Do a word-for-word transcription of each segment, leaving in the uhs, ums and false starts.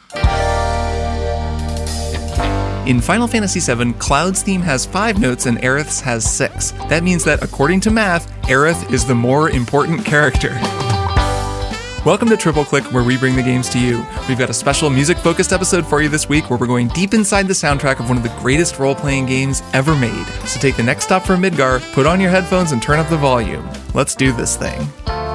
In Final Fantasy seven, Cloud's theme has five notes and Aerith's has six. That means that, according to math, Aerith is the more important character. Welcome to Triple Click, where we bring the games to you. We've got a special music-focused episode for you this week where we're going deep inside the soundtrack of one of the greatest role-playing games ever made. So take the next stop from Midgar, put on your headphones, and turn up the volume. Let's do this thing.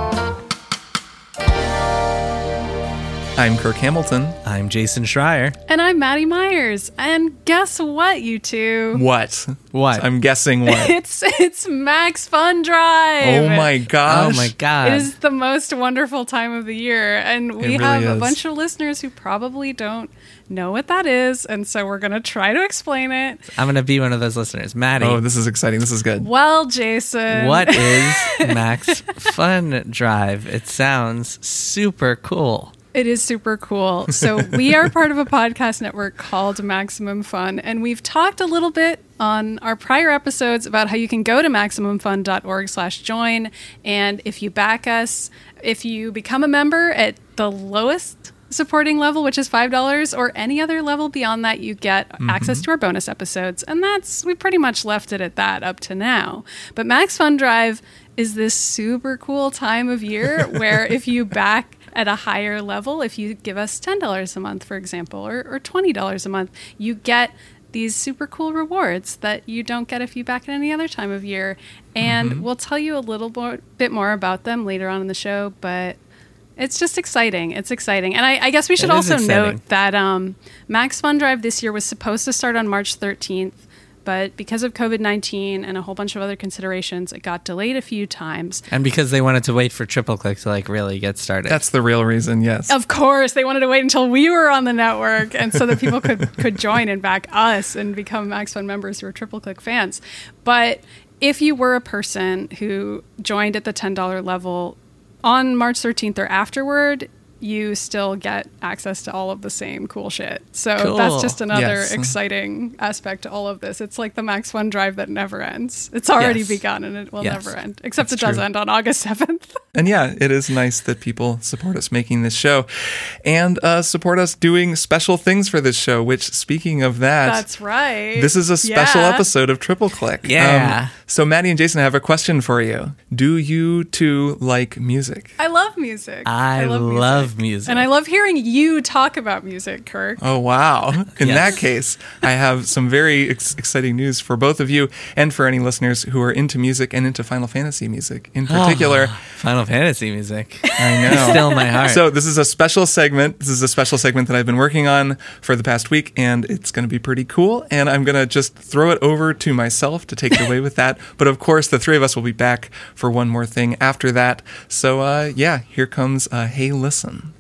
I'm Kirk Hamilton. I'm Jason Schreier. And I'm Maddie Myers. And guess what, you two? What? What? I'm guessing what? It's it's Max Fun Drive. Oh my gosh. Oh my god. It is the most wonderful time of the year. And we really have is. a bunch of listeners who probably don't know what that is. And so we're going to try to explain it. I'm going to be one of those listeners. Maddie. Oh, this is exciting. This is good. Well, Jason. What is Max Fun Drive? It sounds super cool. It is super cool. So we are part of a podcast network called Maximum Fun, and we've talked a little bit on our prior episodes about how you can go to maximum fun dot org slash join, and if you back us, if you become a member at the lowest supporting level, which is five dollars, or any other level beyond that, you get mm-hmm. access to our bonus episodes, and that's, we pretty much left it at that up to now. But Max Fun Drive is this super cool time of year where if you back at a higher level, if you give us ten dollars a month, for example, or, or twenty dollars a month, you get these super cool rewards that you don't get if you back at any other time of year. And mm-hmm. we'll tell you a little more, bit more about them later on in the show, but it's just exciting. It's exciting. And I, I guess we should also note that um, Max Fun Drive this year was supposed to start on March thirteenth. But because of covid nineteen and a whole bunch of other considerations, it got delayed a few times. And because they wanted to wait for Triple Click to like really get started. That's the real reason, yes. Of course. They wanted to wait until we were on the network and so that people could, could join and back us and become Max Fun members who are Triple Click fans. But if you were a person who joined at the ten dollars level on March thirteenth or afterward, you still get access to all of the same cool shit. So cool. That's just another yes. exciting aspect to all of this. It's like the Max Fun Drive that never ends. It's already yes. begun and it will yes. never end. Except That's it does true. end on August seventh. And yeah, it is nice that people support us making this show and uh, support us doing special things for this show, which, speaking of that... That's right. This is a special yeah. episode of Triple Click. Yeah. Um, so Maddie and Jason, I have a question for you. Do you two like music? I love music. I, I love, love music. music. And I love hearing you talk about music, Kirk. Oh, wow. In Yes. that case, I have some very ex- exciting news for both of you and for any listeners who are into music and into Final Fantasy music in particular. Final Fantasy music. I know. Still in my heart. So this is a special segment. This is a special segment that I've been working on for the past week, and it's going to be pretty cool. And I'm going to just throw it over to myself to take it away with that. But of course, the three of us will be back for one more thing after that. So uh, yeah, here comes uh, Hey Listen.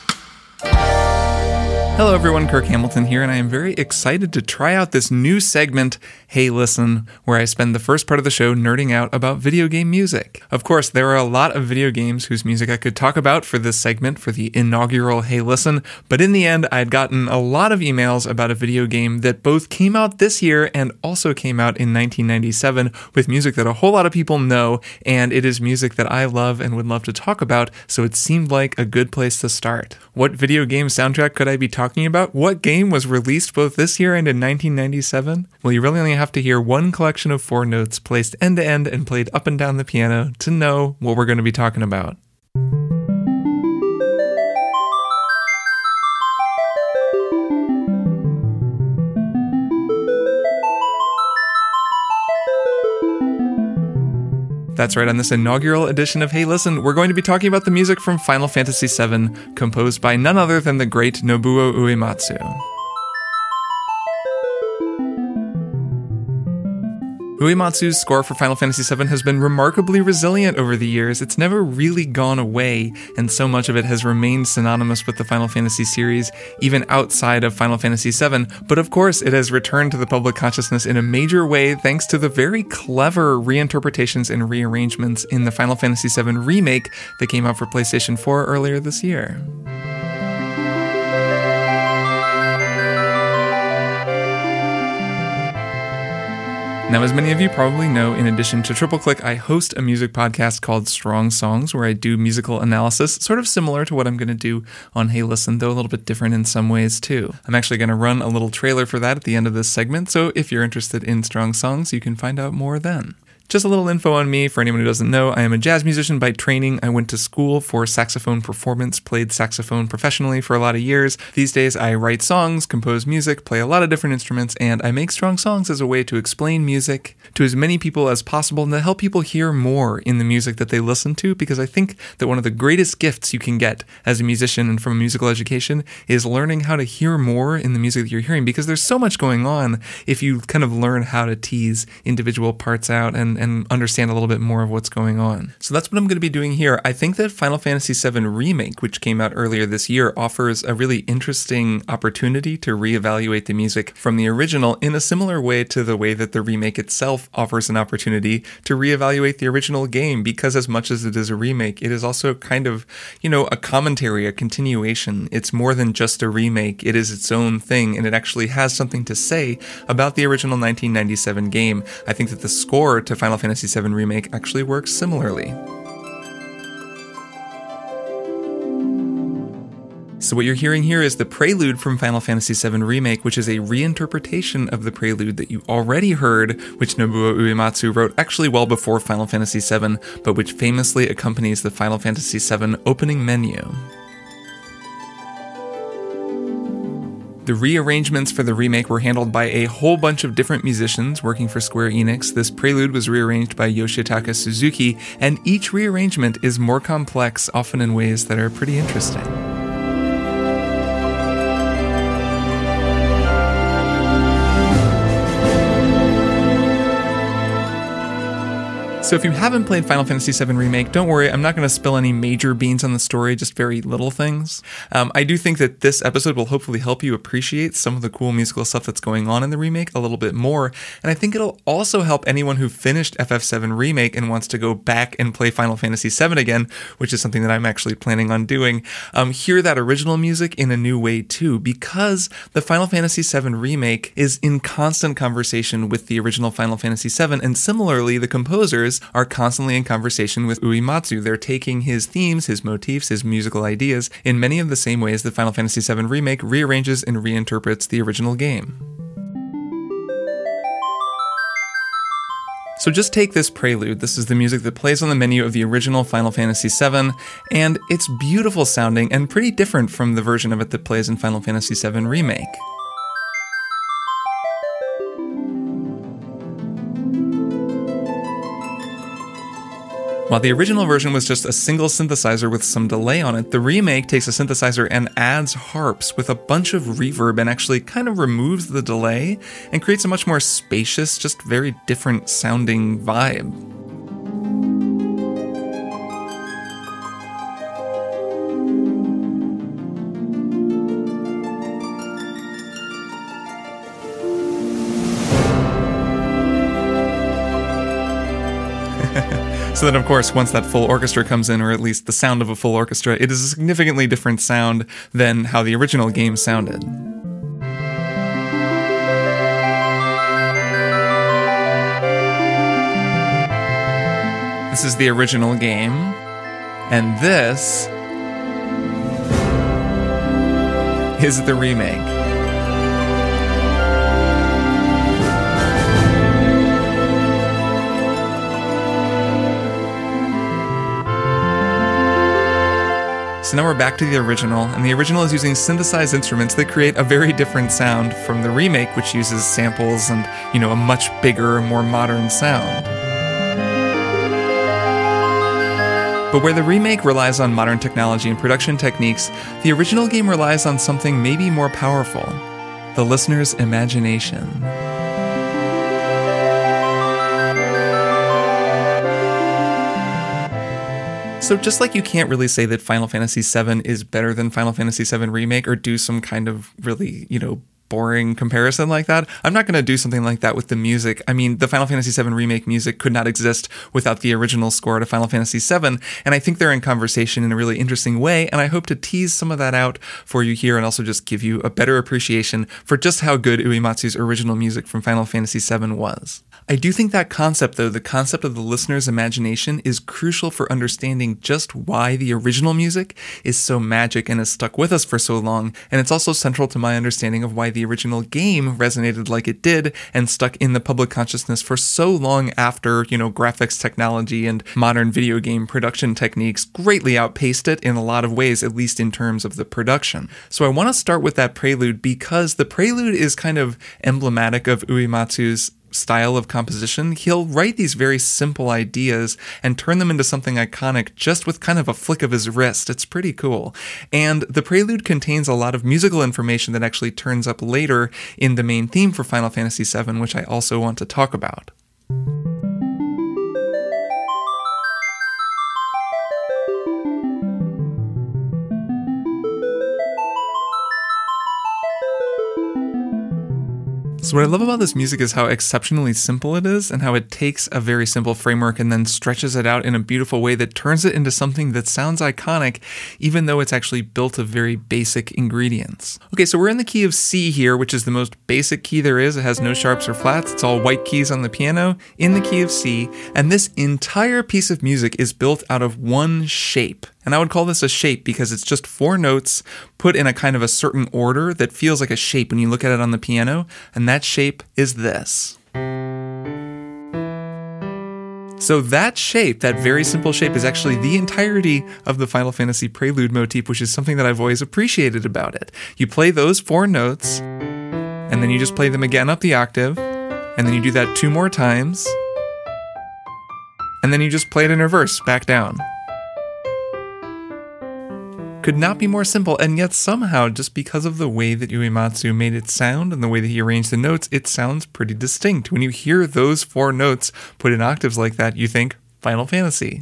Hello everyone, Kirk Hamilton here, and I am very excited to try out this new segment, Hey Listen, where I spend the first part of the show nerding out about video game music. Of course, there are a lot of video games whose music I could talk about for this segment, for the inaugural Hey Listen, but in the end, I'd gotten a lot of emails about a video game that both came out this year and also came out in nineteen ninety-seven with music that a whole lot of people know, and it is music that I love and would love to talk about, so it seemed like a good place to start. What video game soundtrack could I be talking about? What game was released both this year and in nineteen ninety-seven? Well, you really only have to hear one collection of four notes placed end to end and played up and down the piano to know what we're going to be talking about. That's right, on this inaugural edition of Hey Listen, we're going to be talking about the music from Final Fantasy seven, composed by none other than the great Nobuo Uematsu. Uematsu's score for Final Fantasy seven has been remarkably resilient over the years. It's never really gone away, and so much of it has remained synonymous with the Final Fantasy series, even outside of Final Fantasy seven. But of course, it has returned to the public consciousness in a major way thanks to the very clever reinterpretations and rearrangements in the Final Fantasy seven remake that came out for PlayStation four earlier this year. Now, as many of you probably know, in addition to Triple Click, I host a music podcast called Strong Songs, where I do musical analysis, sort of similar to what I'm going to do on Hey Listen, though a little bit different in some ways too. I'm actually going to run a little trailer for that at the end of this segment, so if you're interested in Strong Songs, you can find out more then. Just a little info on me for anyone who doesn't know. I am a jazz musician by training. I went to school for saxophone performance, played saxophone professionally for a lot of years. These days I write songs, compose music, play a lot of different instruments, and I make Strong Songs as a way to explain music to as many people as possible and to help people hear more in the music that they listen to, because I think that one of the greatest gifts you can get as a musician and from a musical education is learning how to hear more in the music that you're hearing, because there's so much going on if you kind of learn how to tease individual parts out and and understand a little bit more of what's going on. So that's what I'm going to be doing here. I think that Final Fantasy seven Remake, which came out earlier this year, offers a really interesting opportunity to reevaluate the music from the original in a similar way to the way that the remake itself offers an opportunity to reevaluate the original game, because as much as it is a remake, it is also kind of, you know, a commentary, a continuation. It's more than just a remake. It is its own thing, and it actually has something to say about the original nineteen ninety-seven game. I think that the score to Final Fantasy seven Remake actually works similarly. So what you're hearing here is the prelude from Final Fantasy seven Remake, which is a reinterpretation of the prelude that you already heard, which Nobuo Uematsu wrote actually well before Final Fantasy seven, but which famously accompanies the Final Fantasy seven opening menu. The rearrangements for the remake were handled by a whole bunch of different musicians working for Square Enix. This prelude was rearranged by Yoshitaka Suzuki, and each rearrangement is more complex, often in ways that are pretty interesting. So if you haven't played Final Fantasy seven Remake, don't worry, I'm not going to spill any major beans on the story, just very little things. Um, I do think that this episode will hopefully help you appreciate some of the cool musical stuff that's going on in the remake a little bit more, and I think it'll also help anyone who finished F F seven Remake and wants to go back and play Final Fantasy seven again, which is something that I'm actually planning on doing, um, hear that original music in a new way too, because the Final Fantasy seven Remake is in constant conversation with the original Final Fantasy seven, and similarly, the composers are constantly in conversation with Uematsu. They're taking his themes, his motifs, his musical ideas in many of the same ways that Final Fantasy seven Remake rearranges and reinterprets the original game. So just take this prelude. This is the music that plays on the menu of the original Final Fantasy seven, and it's beautiful sounding and pretty different from the version of it that plays in Final Fantasy seven Remake. While the original version was just a single synthesizer with some delay on it, the remake takes a synthesizer and adds harps with a bunch of reverb and actually kind of removes the delay and creates a much more spacious, just very different sounding vibe. So then, of course, once that full orchestra comes in, or at least the sound of a full orchestra, it is a significantly different sound than how the original game sounded. This is the original game, and this is the remake. So now we're back to the original, and the original is using synthesized instruments that create a very different sound from the remake, which uses samples and, you know, a much bigger, more modern sound. But where the remake relies on modern technology and production techniques, the original game relies on something maybe more powerful: the listener's imagination. So just like you can't really say that Final Fantasy seven is better than Final Fantasy seven Remake or do some kind of really, you know, boring comparison like that, I'm not going to do something like that with the music. I mean, the Final Fantasy seven Remake music could not exist without the original score to Final Fantasy seven, and I think they're in conversation in a really interesting way, and I hope to tease some of that out for you here and also just give you a better appreciation for just how good Uematsu's original music from Final Fantasy seven was. I do think that concept, though, the concept of the listener's imagination, is crucial for understanding just why the original music is so magic and has stuck with us for so long, and it's also central to my understanding of why the original game resonated like it did and stuck in the public consciousness for so long after, you know, graphics technology and modern video game production techniques greatly outpaced it in a lot of ways, at least in terms of the production. So I want to start with that prelude because the prelude is kind of emblematic of Uematsu's style of composition. He'll write these very simple ideas and turn them into something iconic just with kind of a flick of his wrist. It's pretty cool. And the prelude contains a lot of musical information that actually turns up later in the main theme for Final Fantasy seven, which I also want to talk about. So what I love about this music is how exceptionally simple it is and how it takes a very simple framework and then stretches it out in a beautiful way that turns it into something that sounds iconic, even though it's actually built of very basic ingredients. Okay, so we're in the key of C here, which is the most basic key there is. It has no sharps or flats. It's all white keys on the piano in the key of C. And this entire piece of music is built out of one shape. And I would call this a shape because it's just four notes put in a kind of a certain order that feels like a shape when you look at it on the piano, and that shape is this. So that shape, that very simple shape, is actually the entirety of the Final Fantasy Prelude motif, which is something that I've always appreciated about it. You play those four notes, and then you just play them again up the octave, and then you do that two more times, and then you just play it in reverse, back down. Could not be more simple, and yet somehow, just because of the way that Uematsu made it sound and the way that he arranged the notes, it sounds pretty distinct. When you hear those four notes put in octaves like that, you think Final Fantasy.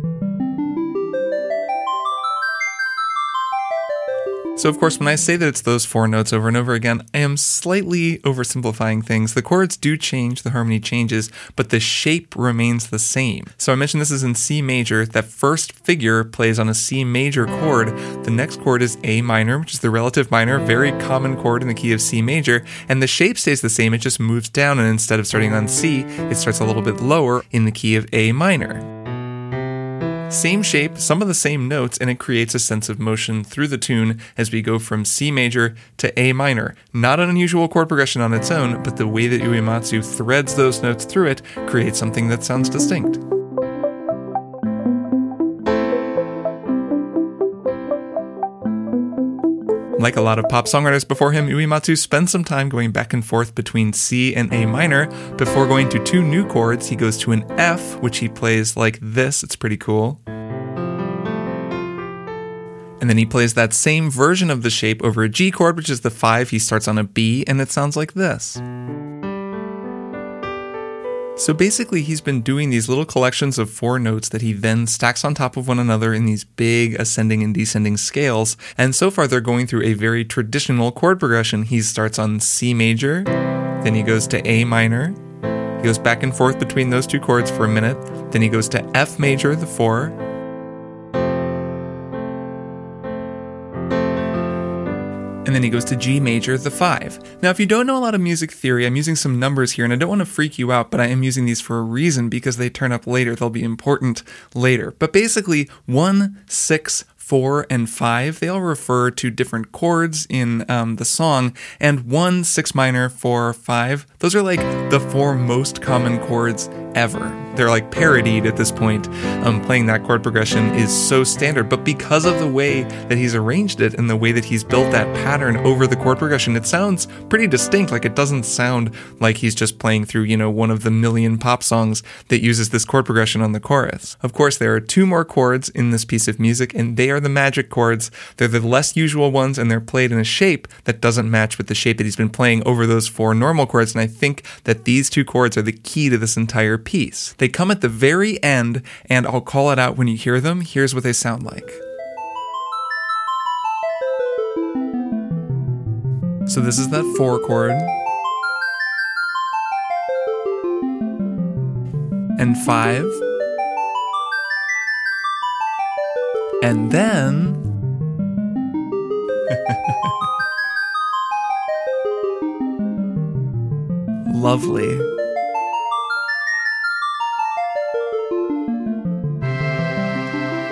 So of course, when I say that it's those four notes over and over again, I am slightly oversimplifying things. The chords do change, the harmony changes, but the shape remains the same. So I mentioned this is in C major. That first figure plays on a C major chord. The next chord is A minor, which is the relative minor, very common chord in the key of C major, and the shape stays the same, it just moves down, and instead of starting on C, it starts a little bit lower in the key of A minor. Same shape, some of the same notes, and it creates a sense of motion through the tune as we go from C major to A minor. Not an unusual chord progression on its own, but the way that Uematsu threads those notes through it creates something that sounds distinct. Like a lot of pop songwriters before him, Uematsu spends some time going back and forth between C and A minor. Before going to two new chords, he goes to an F, which he plays like this. It's pretty cool. And then he plays that same version of the shape over a G chord, which is the five. He starts on a B, and it sounds like this. So basically, he's been doing these little collections of four notes that he then stacks on top of one another in these big ascending and descending scales. And so far, they're going through a very traditional chord progression. He starts on C major, then he goes to A minor. He goes back and forth between those two chords for a minute. Then he goes to F major, the four. And then he goes to G major, the five. Now, if you don't know a lot of music theory, I'm using some numbers here, and I don't want to freak you out, but I am using these for a reason because they turn up later. They'll be important later. But basically, one, six, four, and five, they all refer to different chords in um, the song, and one, six minor, four, five, those are like the four most common chords ever. They're like parodied at this point. Um, playing that chord progression is so standard, but because of the way that he's arranged it and the way that he's built that pattern over the chord progression, it sounds pretty distinct. Like, it doesn't sound like he's just playing through, you know, one of the million pop songs that uses this chord progression on the chorus. Of course, there are two more chords in this piece of music, and they are the magic chords. They're the less usual ones, and they're played in a shape that doesn't match with the shape that he's been playing over those four normal chords, and I think that these two chords are the key to this entire piece. They come at the very end, and I'll call it out when you hear them. Here's what they sound like. So this is that four chord. And five. And then... lovely.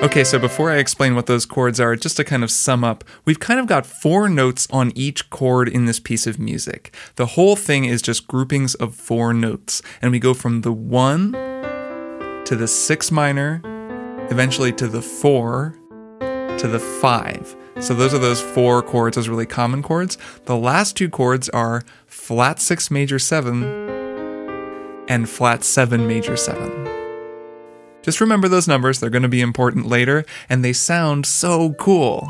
Okay, so before I explain what those chords are, just to kind of sum up, we've kind of got four notes on each chord in this piece of music. The whole thing is just groupings of four notes, and we go from the one to the six minor, eventually to the four, to the five. So those are those four chords, those really common chords. The last two chords are flat six major seven and flat seven major seven. Just remember those numbers, they're going to be important later, and they sound so cool.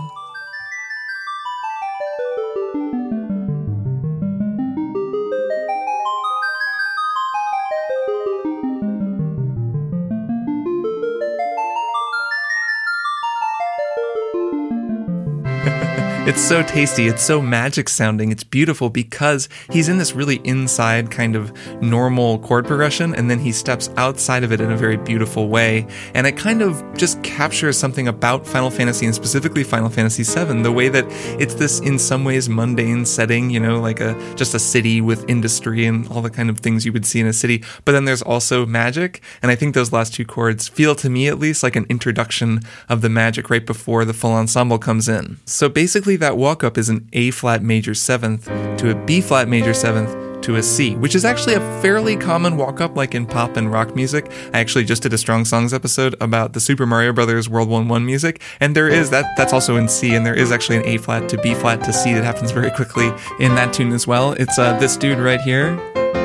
It's so tasty, it's so magic sounding, it's beautiful because he's in this really inside kind of normal chord progression, and then he steps outside of it in a very beautiful way, and it kind of just captures something about Final Fantasy, and specifically Final Fantasy seven, the way that it's this in some ways mundane setting, you know, like a just a city with industry and all the kind of things you would see in a city, but then there's also magic, and I think those last two chords feel to me at least like an introduction of the magic right before the full ensemble comes in. So basically that walk-up is an A-flat major seventh to a B-flat major seventh to a C, which is actually a fairly common walk-up like in pop and rock music. I actually just did a Strong Songs episode about the Super Mario Brothers World War One music, and there is that that's also in C, and there is actually an A-flat to B-flat to C that happens very quickly in that tune as well. It's uh, this dude right here.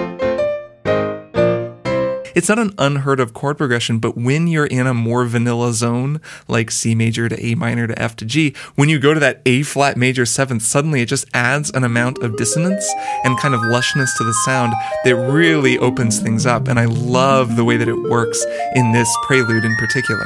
It's not an unheard of chord progression, but when you're in a more vanilla zone, like C major to A minor to F to G, when you go to that A flat major seventh, suddenly it just adds an amount of dissonance and kind of lushness to the sound that really opens things up. And I love the way that it works in this prelude in particular.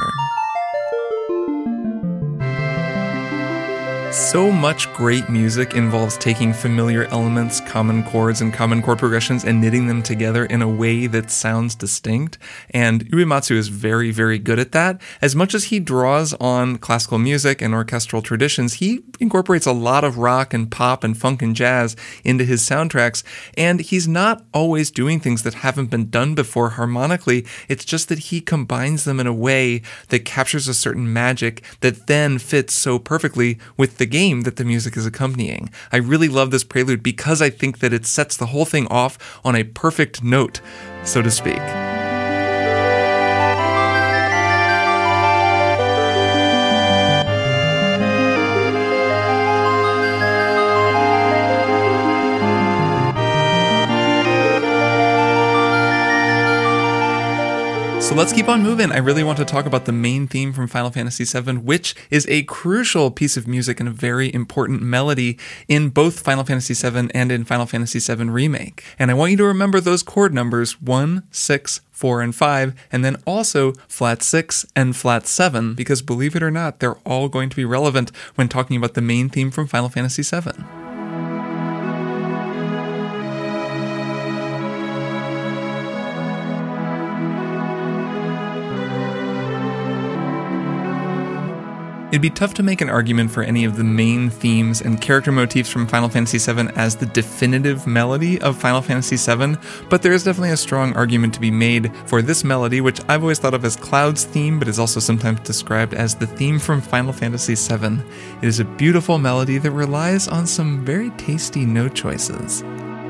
So much great music involves taking familiar elements, common chords, and common chord progressions and knitting them together in a way that sounds distinct. And Uematsu is very, very good at that. As much as he draws on classical music and orchestral traditions, he incorporates a lot of rock and pop and funk and jazz into his soundtracks. And he's not always doing things that haven't been done before harmonically. It's just that he combines them in a way that captures a certain magic that then fits so perfectly with the game that the music is accompanying. I really love this prelude because I think that it sets the whole thing off on a perfect note, so to speak. So let's keep on moving. I really want to talk about the main theme from Final Fantasy seven, which is a crucial piece of music and a very important melody in both Final Fantasy seven and in Final Fantasy seven Remake. And I want you to remember those chord numbers one, six, four, and five, and then also flat six and flat seven, because believe it or not, they're all going to be relevant when talking about the main theme from Final Fantasy seven. It'd be tough to make an argument for any of the main themes and character motifs from Final Fantasy seven as the definitive melody of Final Fantasy seven, but there is definitely a strong argument to be made for this melody, which I've always thought of as Cloud's theme, but is also sometimes described as the theme from Final Fantasy seven. It is a beautiful melody that relies on some very tasty note choices.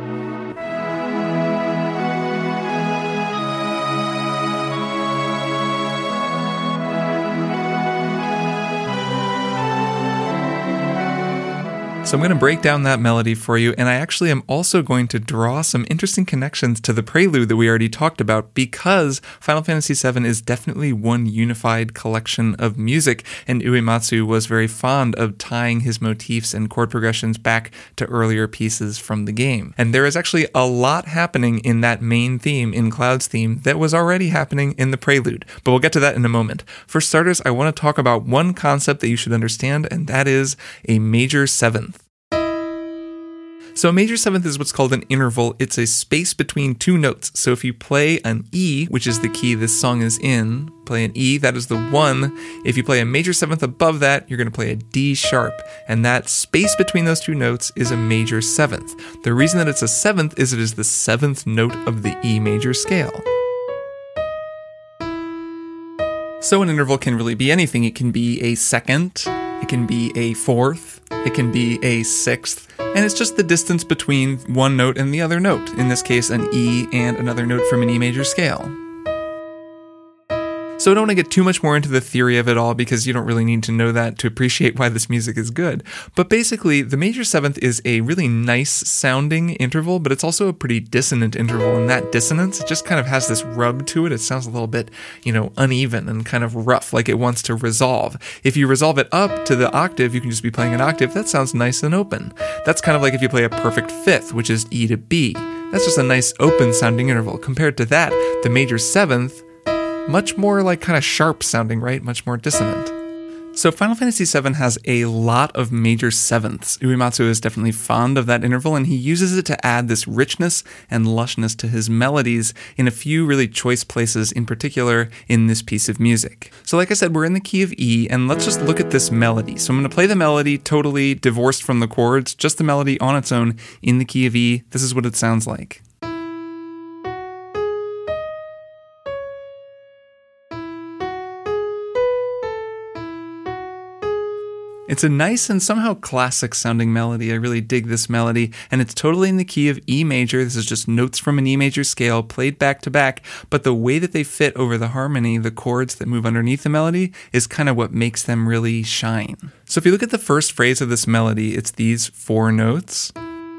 So I'm going to break down that melody for you, and I actually am also going to draw some interesting connections to the prelude that we already talked about, because Final Fantasy seven is definitely one unified collection of music, and Uematsu was very fond of tying his motifs and chord progressions back to earlier pieces from the game. And there is actually a lot happening in that main theme, in Cloud's theme, that was already happening in the prelude, but we'll get to that in a moment. For starters, I want to talk about one concept that you should understand, and that is a major seventh. So a major seventh is what's called an interval. It's a space between two notes. So if you play an E, which is the key this song is in, play an E, that is the one. If you play a major seventh above that, you're going to play a D sharp. And that space between those two notes is a major seventh. The reason that it's a seventh is it is the seventh note of the E major scale. So an interval can really be anything. It can be a second, it can be a fourth, it can be a sixth, and it's just the distance between one note and the other note, in this case an E and another note from an E major scale. So I don't want to get too much more into the theory of it all because you don't really need to know that to appreciate why this music is good. But basically, the major seventh is a really nice sounding interval, but it's also a pretty dissonant interval. And that dissonance, it just kind of has this rub to it. It sounds a little bit, you know, uneven and kind of rough, like it wants to resolve. If you resolve it up to the octave, you can just be playing an octave. That sounds nice and open. That's kind of like if you play a perfect fifth, which is E to B. That's just a nice open sounding interval. Compared to that, the major seventh, much more like kind of sharp sounding, right? Much more dissonant. So Final Fantasy seven has a lot of major sevenths. Uematsu is definitely fond of that interval, and he uses it to add this richness and lushness to his melodies in a few really choice places, in particular in this piece of music. So like I said, we're in the key of E, and let's just look at this melody. So I'm going to play the melody totally divorced from the chords, just the melody on its own in the key of E. This is what it sounds like. It's a nice and somehow classic sounding melody. I really dig this melody, and it's totally in the key of E major. This is just notes from an E major scale played back to back, but the way that they fit over the harmony, the chords that move underneath the melody, is kind of what makes them really shine. So if you look at the first phrase of this melody, it's these four notes.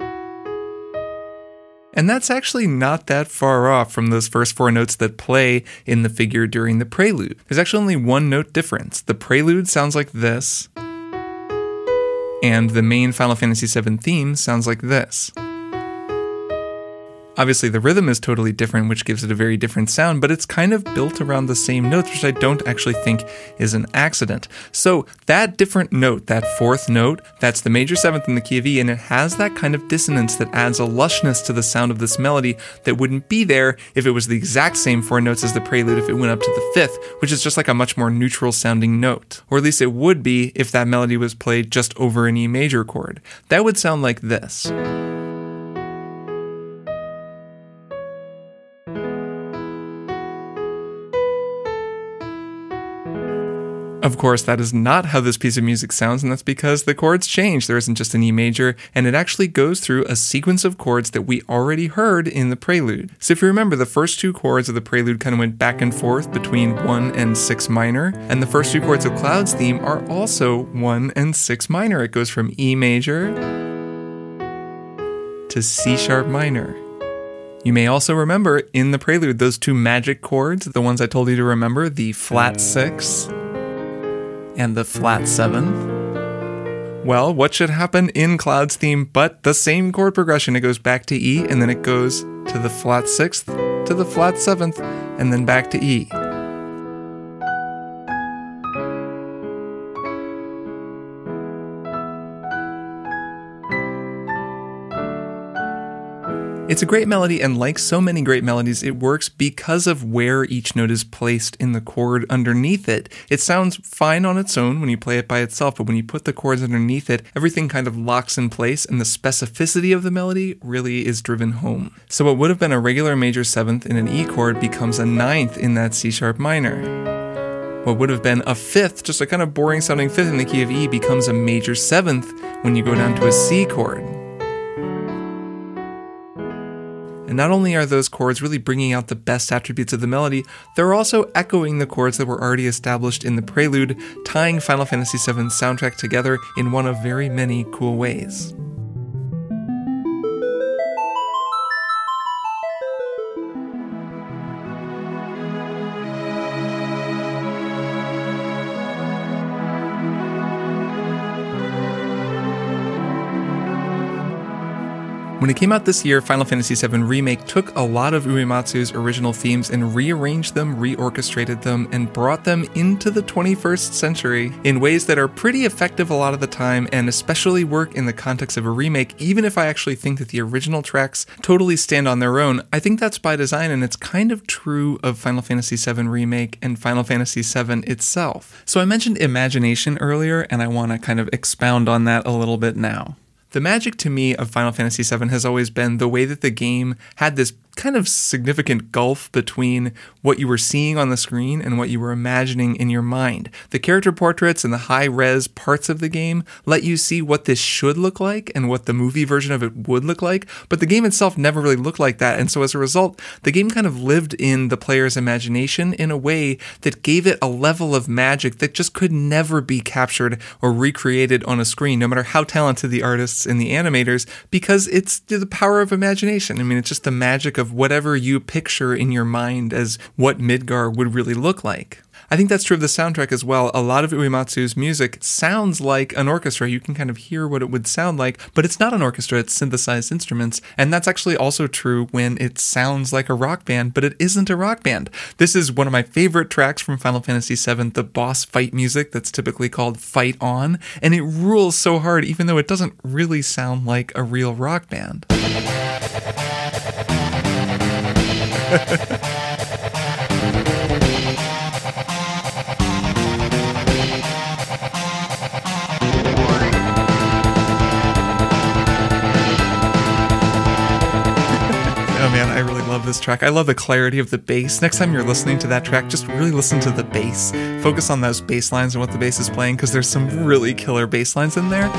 And that's actually not that far off from those first four notes that play in the figure during the prelude. There's actually only one note difference. The prelude sounds like this, and the main Final Fantasy seven theme sounds like this. Obviously, the rhythm is totally different, which gives it a very different sound, but it's kind of built around the same notes, which I don't actually think is an accident. So that different note, that fourth note, that's the major seventh in the key of E, and it has that kind of dissonance that adds a lushness to the sound of this melody that wouldn't be there if it was the exact same four notes as the prelude if it went up to the fifth, which is just like a much more neutral sounding note. Or at least it would be if that melody was played just over an E major chord. That would sound like this. Of course, that is not how this piece of music sounds, and that's because the chords change. There isn't just an E major, and it actually goes through a sequence of chords that we already heard in the prelude. So if you remember, the first two chords of the prelude kind of went back and forth between one and six minor, and the first two chords of Cloud's theme are also one and six minor. It goes from E major to C sharp minor. You may also remember in the prelude those two magic chords, the ones I told you to remember, the flat six and the flat seven. Well, what should happen in Cloud's theme but the same chord progression? It goes back to E, and then it goes to the flat sixth, to the flat seventh, and then back to E. It's a great melody, and like so many great melodies, it works because of where each note is placed in the chord underneath it. It sounds fine on its own when you play it by itself, but when you put the chords underneath it, everything kind of locks in place, and the specificity of the melody really is driven home. So what would have been a regular major seventh in an E chord becomes a ninth in that C sharp minor. What would have been a fifth, just a kind of boring sounding fifth in the key of E, becomes a major seventh when you go down to a C chord. And not only are those chords really bringing out the best attributes of the melody, they're also echoing the chords that were already established in the prelude, tying Final Fantasy seven's soundtrack together in one of very many cool ways. When it came out this year, Final Fantasy seven Remake took a lot of Uematsu's original themes and rearranged them, reorchestrated them, and brought them into the twenty-first century in ways that are pretty effective a lot of the time, and especially work in the context of a remake, even if I actually think that the original tracks totally stand on their own. I think that's by design, and it's kind of true of Final Fantasy seven Remake and Final Fantasy seven itself. So I mentioned imagination earlier, and I want to kind of expound on that a little bit now. The magic to me of Final Fantasy seven has always been the way that the game had this kind of significant gulf between what you were seeing on the screen and what you were imagining in your mind. The character portraits and the high-res parts of the game let you see what this should look like and what the movie version of it would look like, but the game itself never really looked like that, and so as a result, the game kind of lived in the player's imagination in a way that gave it a level of magic that just could never be captured or recreated on a screen, no matter how talented the artists and the animators, because it's the power of imagination. I mean, it's just the magic of whatever you picture in your mind as what Midgar would really look like. I think that's true of the soundtrack as well. A lot of Uematsu's music sounds like an orchestra. You can kind of hear what it would sound like, but it's not an orchestra, it's synthesized instruments. And that's actually also true when it sounds like a rock band, but it isn't a rock band. This is one of my favorite tracks from Final Fantasy seven, the boss fight music that's typically called Fight On, and it rules so hard even though it doesn't really sound like a real rock band. Oh man, I really love this track. I love the clarity of the bass. Next time you're listening to that track, just really listen to the bass. Focus on those bass lines and what the bass is playing, because there's some really killer bass lines in there.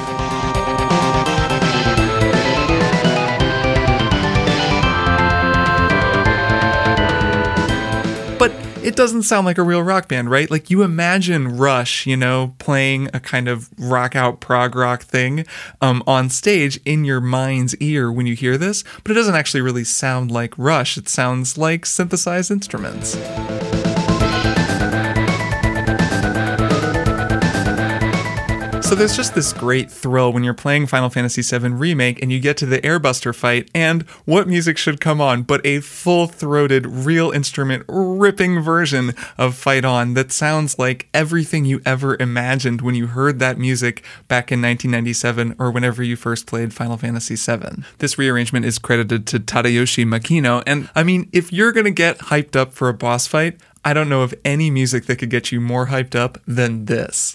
But it doesn't sound like a real rock band, right? Like, you imagine Rush, you know, playing a kind of rock out prog rock thing um, on stage in your mind's ear when you hear this, but it doesn't actually really sound like Rush. It sounds like synthesized instruments. So there's just this great thrill when you're playing Final Fantasy seven Remake and you get to the Airbuster fight, and what music should come on but a full-throated, real instrument ripping version of Fight On that sounds like everything you ever imagined when you heard that music back in nineteen ninety-seven or whenever you first played Final Fantasy seven. This rearrangement is credited to Tadayoshi Makino, and I mean, if you're gonna get hyped up for a boss fight, I don't know of any music that could get you more hyped up than this.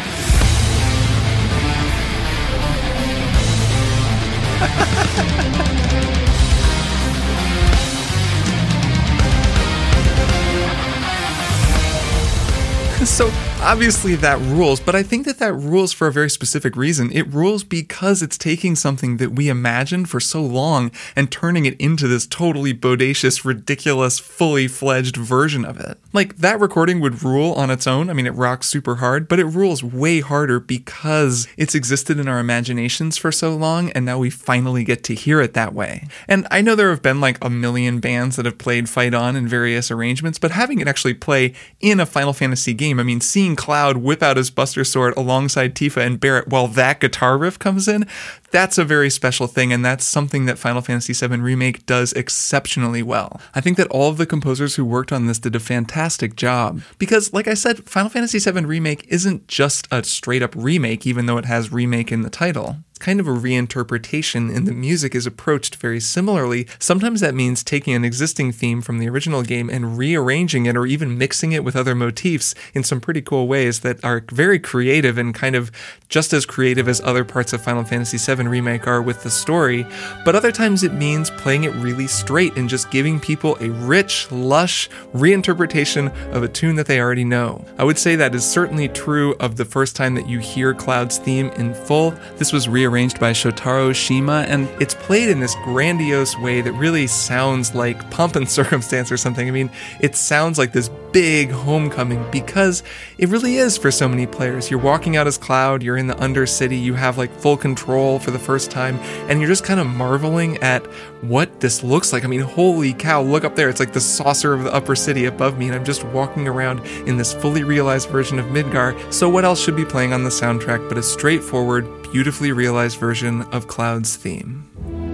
So obviously that rules, but I think that that rules for a very specific reason. It rules because it's taking something that we imagined for so long and turning it into this totally bodacious, ridiculous, fully fledged version of it. Like, that recording would rule on its own. I mean, it rocks super hard, but it rules way harder because it's existed in our imaginations for so long, and now we finally get to hear it that way. And I know there have been like a million bands that have played Fight On in various arrangements, but having it actually play in a Final Fantasy game, I mean, seeing Cloud whip out his Buster Sword alongside Tifa and Barret while that guitar riff comes in, that's a very special thing, and that's something that Final Fantasy seven Remake does exceptionally well. I think that all of the composers who worked on this did a fantastic job, because, like I said, Final Fantasy seven Remake isn't just a straight-up remake, even though it has remake in the title. Kind of a reinterpretation, and the music is approached very similarly. Sometimes that means taking an existing theme from the original game and rearranging it, or even mixing it with other motifs in some pretty cool ways that are very creative and kind of just as creative as other parts of Final Fantasy seven Remake are with the story. But other times it means playing it really straight and just giving people a rich, lush reinterpretation of a tune that they already know. I would say that is certainly true of the first time that you hear Cloud's theme in full. This was rearranged arranged by Shotaro Shima, and it's played in this grandiose way that really sounds like Pomp and Circumstance or something. I mean, it sounds like this big homecoming because it really is for so many players. You're walking out as Cloud, you're in the Undercity, you have like full control for the first time, and you're just kind of marveling at what this looks like. I mean, holy cow, look up there. It's like the saucer of the upper city above me, and I'm just walking around in this fully realized version of Midgar. So what else should be playing on the soundtrack but a straightforward, beautifully realized version of Cloud's theme?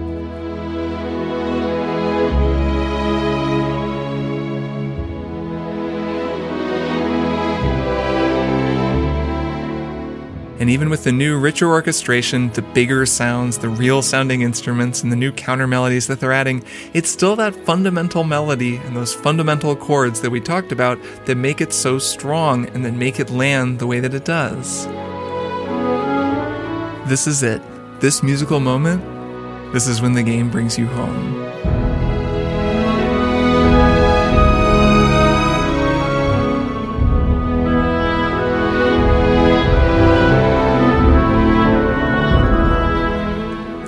And even with the new, richer orchestration, the bigger sounds, the real sounding instruments, and the new counter melodies that they're adding, it's still that fundamental melody and those fundamental chords that we talked about that make it so strong and that make it land the way that it does. This is it. This musical moment, this is when the game brings you home.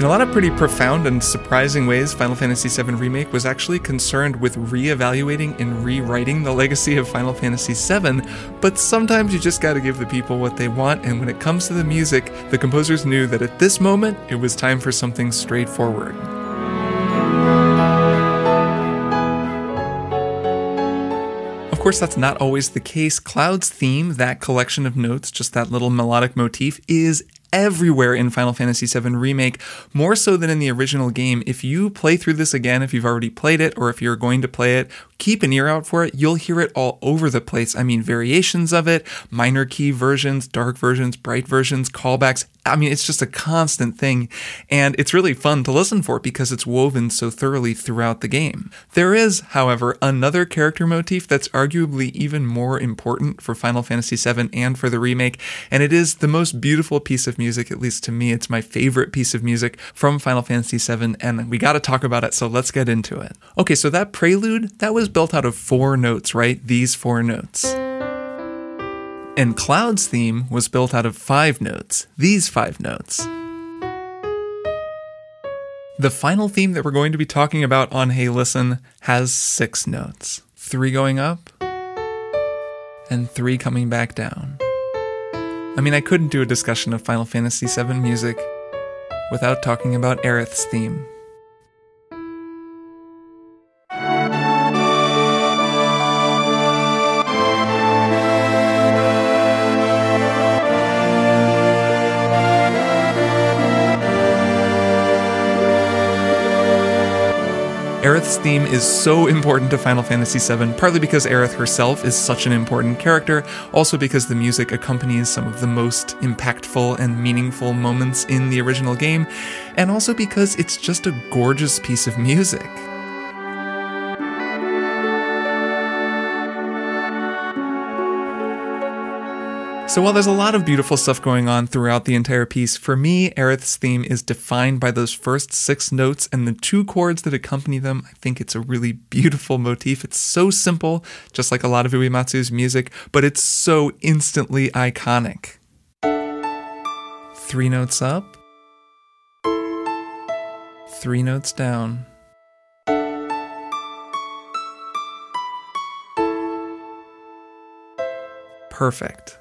In a lot of pretty profound and surprising ways, Final Fantasy seven Remake was actually concerned with re-evaluating and rewriting the legacy of Final Fantasy seven, but sometimes you just gotta give the people what they want, and when it comes to the music, the composers knew that at this moment, it was time for something straightforward. Of course, that's not always the case. Cloud's theme, that collection of notes, just that little melodic motif, is everywhere in Final Fantasy seven Remake, more so than in the original game. If you play through this again, if you've already played it, or if you're going to play it, keep an ear out for it. You'll hear it all over the place. I mean, variations of it, minor key versions, dark versions, bright versions, callbacks. I mean, it's just a constant thing, and it's really fun to listen for because it's woven so thoroughly throughout the game. There is, however, another character motif that's arguably even more important for Final Fantasy seven and for the remake, and it is the most beautiful piece of music, at least to me. It's my favorite piece of music from Final Fantasy seven, and we gotta talk about it, so let's get into it. Okay, so that prelude, that was built out of four notes, right? These four notes. And Cloud's theme was built out of five notes, these five notes. The final theme that we're going to be talking about on Hey Listen has six notes. Three going up, and three coming back down. I mean, I couldn't do a discussion of Final Fantasy seven music without talking about Aerith's theme. Aerith's theme is so important to Final Fantasy seven, partly because Aerith herself is such an important character, also because the music accompanies some of the most impactful and meaningful moments in the original game, and also because it's just a gorgeous piece of music. So while there's a lot of beautiful stuff going on throughout the entire piece, for me, Aerith's theme is defined by those first six notes and the two chords that accompany them. I think it's a really beautiful motif. It's so simple, just like a lot of Uematsu's music, but it's so instantly iconic. Three notes up, three notes down. Perfect.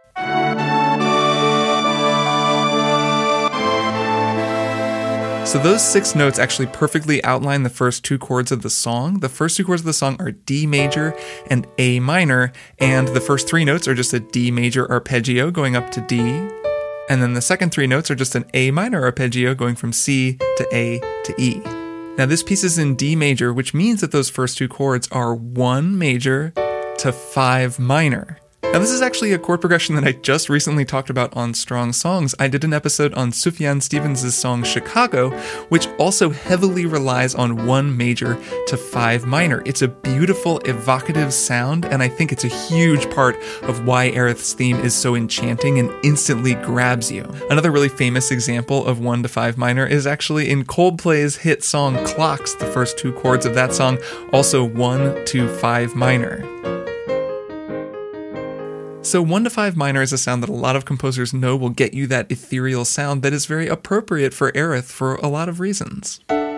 So those six notes actually perfectly outline the first two chords of the song. The first two chords of the song are D major and A minor, and the first three notes are just a D major arpeggio going up to D, and then the second three notes are just an A minor arpeggio going from C to A to E. Now this piece is in D major, which means that those first two chords are one major to five minor. Now this is actually a chord progression that I just recently talked about on Strong Songs. I did an episode on Sufjan Stevens' song Chicago, which also heavily relies on one major to five minor. It's a beautiful, evocative sound, and I think it's a huge part of why Aerith's theme is so enchanting and instantly grabs you. Another really famous example of one to five minor is actually in Coldplay's hit song Clocks. The first two chords of that song, also one to five minor. So one to five minor is a sound that a lot of composers know will get you that ethereal sound that is very appropriate for Aerith for a lot of reasons.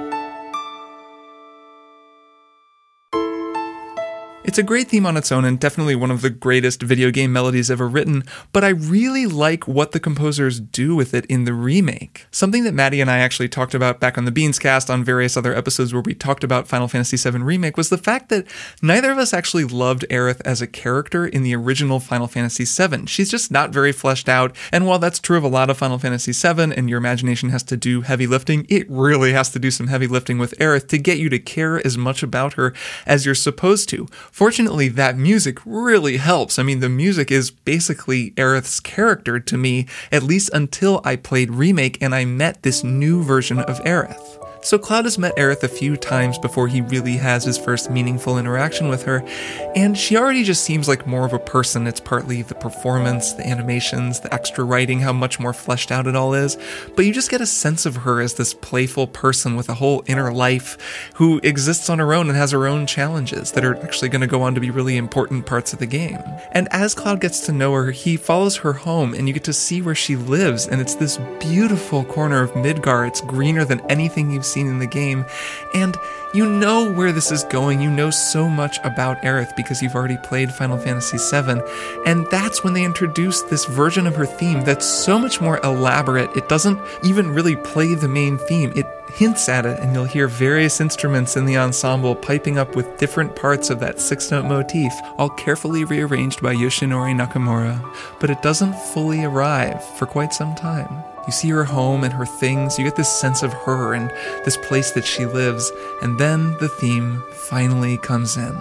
It's a great theme on its own and definitely one of the greatest video game melodies ever written, but I really like what the composers do with it in the remake. Something that Maddie and I actually talked about back on the Beanscast on various other episodes where we talked about Final Fantasy seven Remake was the fact that neither of us actually loved Aerith as a character in the original Final Fantasy seven. She's just not very fleshed out, and while that's true of a lot of Final Fantasy seven and your imagination has to do heavy lifting, it really has to do some heavy lifting with Aerith to get you to care as much about her as you're supposed to. Fortunately, that music really helps. I mean, the music is basically Aerith's character to me, at least until I played Remake and I met this new version of Aerith. So Cloud has met Aerith a few times before he really has his first meaningful interaction with her, and she already just seems like more of a person. It's partly the performance, the animations, the extra writing, how much more fleshed out it all is, but you just get a sense of her as this playful person with a whole inner life who exists on her own and has her own challenges that are actually going to go on to be really important parts of the game. And as Cloud gets to know her, he follows her home, and you get to see where she lives, and it's this beautiful corner of Midgar. It's greener than anything you've seen in the game, and you know where this is going. You know so much about Aerith because you've already played Final Fantasy seven, and that's when they introduced this version of her theme that's so much more elaborate. It doesn't even really play the main theme. It hints at it, and you'll hear various instruments in the ensemble piping up with different parts of that six-note motif, all carefully rearranged by Yoshinori Nakamura, but it doesn't fully arrive for quite some time. You see her home and her things, you get this sense of her and this place that she lives, and then the theme finally comes in.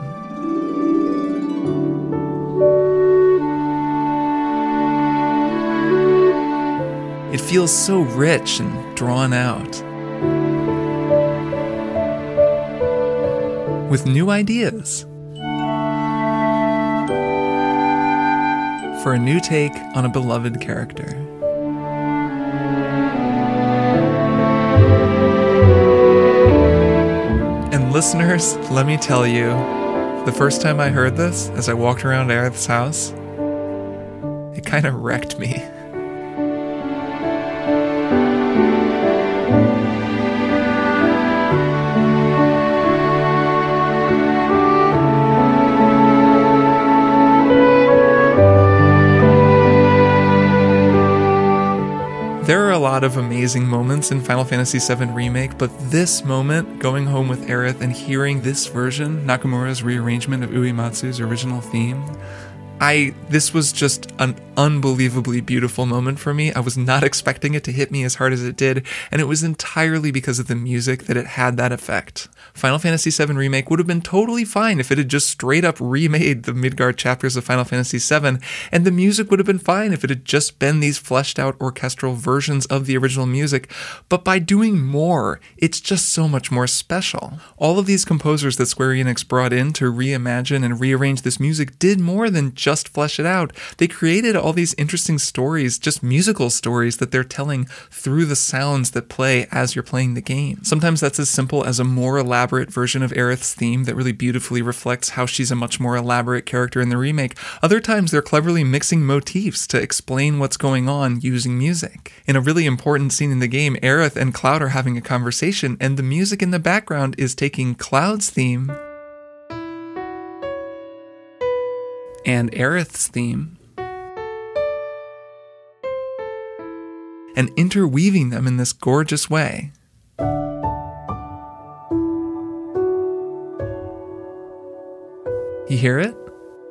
It feels so rich and drawn out, with new ideas for a new take on a beloved character. And listeners, let me tell you, the first time I heard this, as I walked around Aerith's house, it kind of wrecked me. There are a lot of amazing moments in Final Fantasy seven Remake, but this moment, going home with Aerith and hearing this version, Nakamura's rearrangement of Uematsu's original theme, I this was just an unbelievably beautiful moment for me. I was not expecting it to hit me as hard as it did, and it was entirely because of the music that it had that effect. Final Fantasy seven Remake would have been totally fine if it had just straight up remade the Midgard chapters of Final Fantasy seven, and the music would have been fine if it had just been these fleshed out orchestral versions of the original music, but by doing more, it's just so much more special. All of these composers that Square Enix brought in to reimagine and rearrange this music did more than just flesh it out. They created all these interesting stories, just musical stories that they're telling through the sounds that play as you're playing the game. Sometimes that's as simple as a more elaborate version of Aerith's theme that really beautifully reflects how she's a much more elaborate character in the remake. Other times they're cleverly mixing motifs to explain what's going on using music. In a really important scene in the game, Aerith and Cloud are having a conversation, and the music in the background is taking Cloud's theme and Aerith's theme and interweaving them in this gorgeous way. You hear it?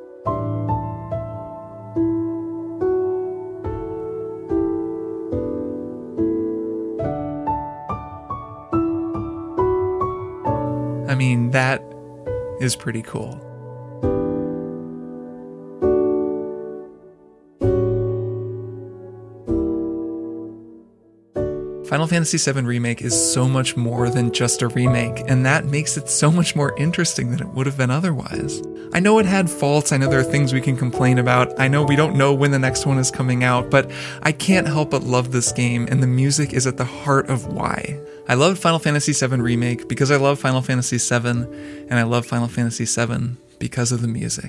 I mean, that is pretty cool. Final Fantasy seven Remake is so much more than just a remake, and that makes it so much more interesting than it would have been otherwise. I know it had faults, I know there are things we can complain about, I know we don't know when the next one is coming out, but I can't help but love this game, and the music is at the heart of why. I love Final Fantasy seven Remake because I love Final Fantasy seven, and I love Final Fantasy seven because of the music.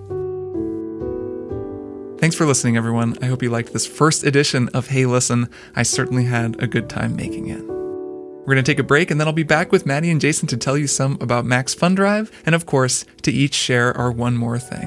Thanks for listening, everyone. I hope you liked this first edition of Hey Listen. I certainly had a good time making it. We're going to take a break, and then I'll be back with Maddie and Jason to tell you some about Max Fun Drive, and of course, to each share our one more thing.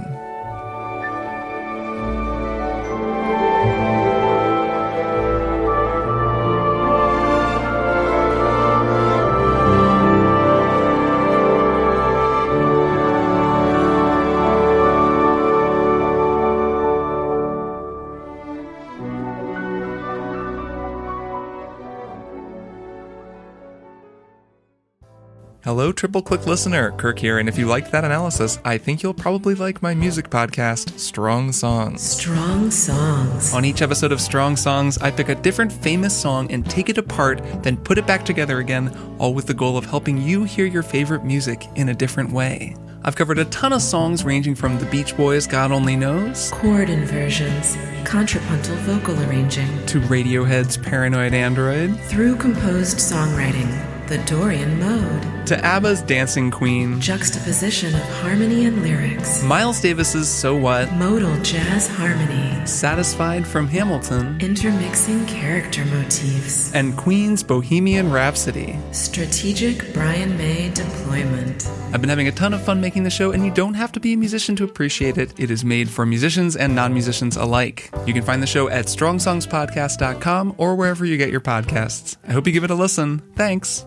Hello, Triple Click listener. Kirk here, and if you liked that analysis, I think you'll probably like my music podcast, Strong Songs. Strong Songs. On each episode of Strong Songs, I pick a different famous song and take it apart, then put it back together again, all with the goal of helping you hear your favorite music in a different way. I've covered a ton of songs ranging from The Beach Boys' God Only Knows, chord inversions, contrapuntal vocal arranging, to Radiohead's Paranoid Android, through composed songwriting, the Dorian Mode, to ABBA's Dancing Queen, juxtaposition of harmony and lyrics, Miles Davis's So What, modal jazz harmony, Satisfied from Hamilton, intermixing character motifs, and Queen's Bohemian Rhapsody. Strategic Brian May deployment. I've been having a ton of fun making the show, and you don't have to be a musician to appreciate it. It is made for musicians and non-musicians alike. You can find the show at strong songs podcast dot com or wherever you get your podcasts. I hope you give it a listen. Thanks.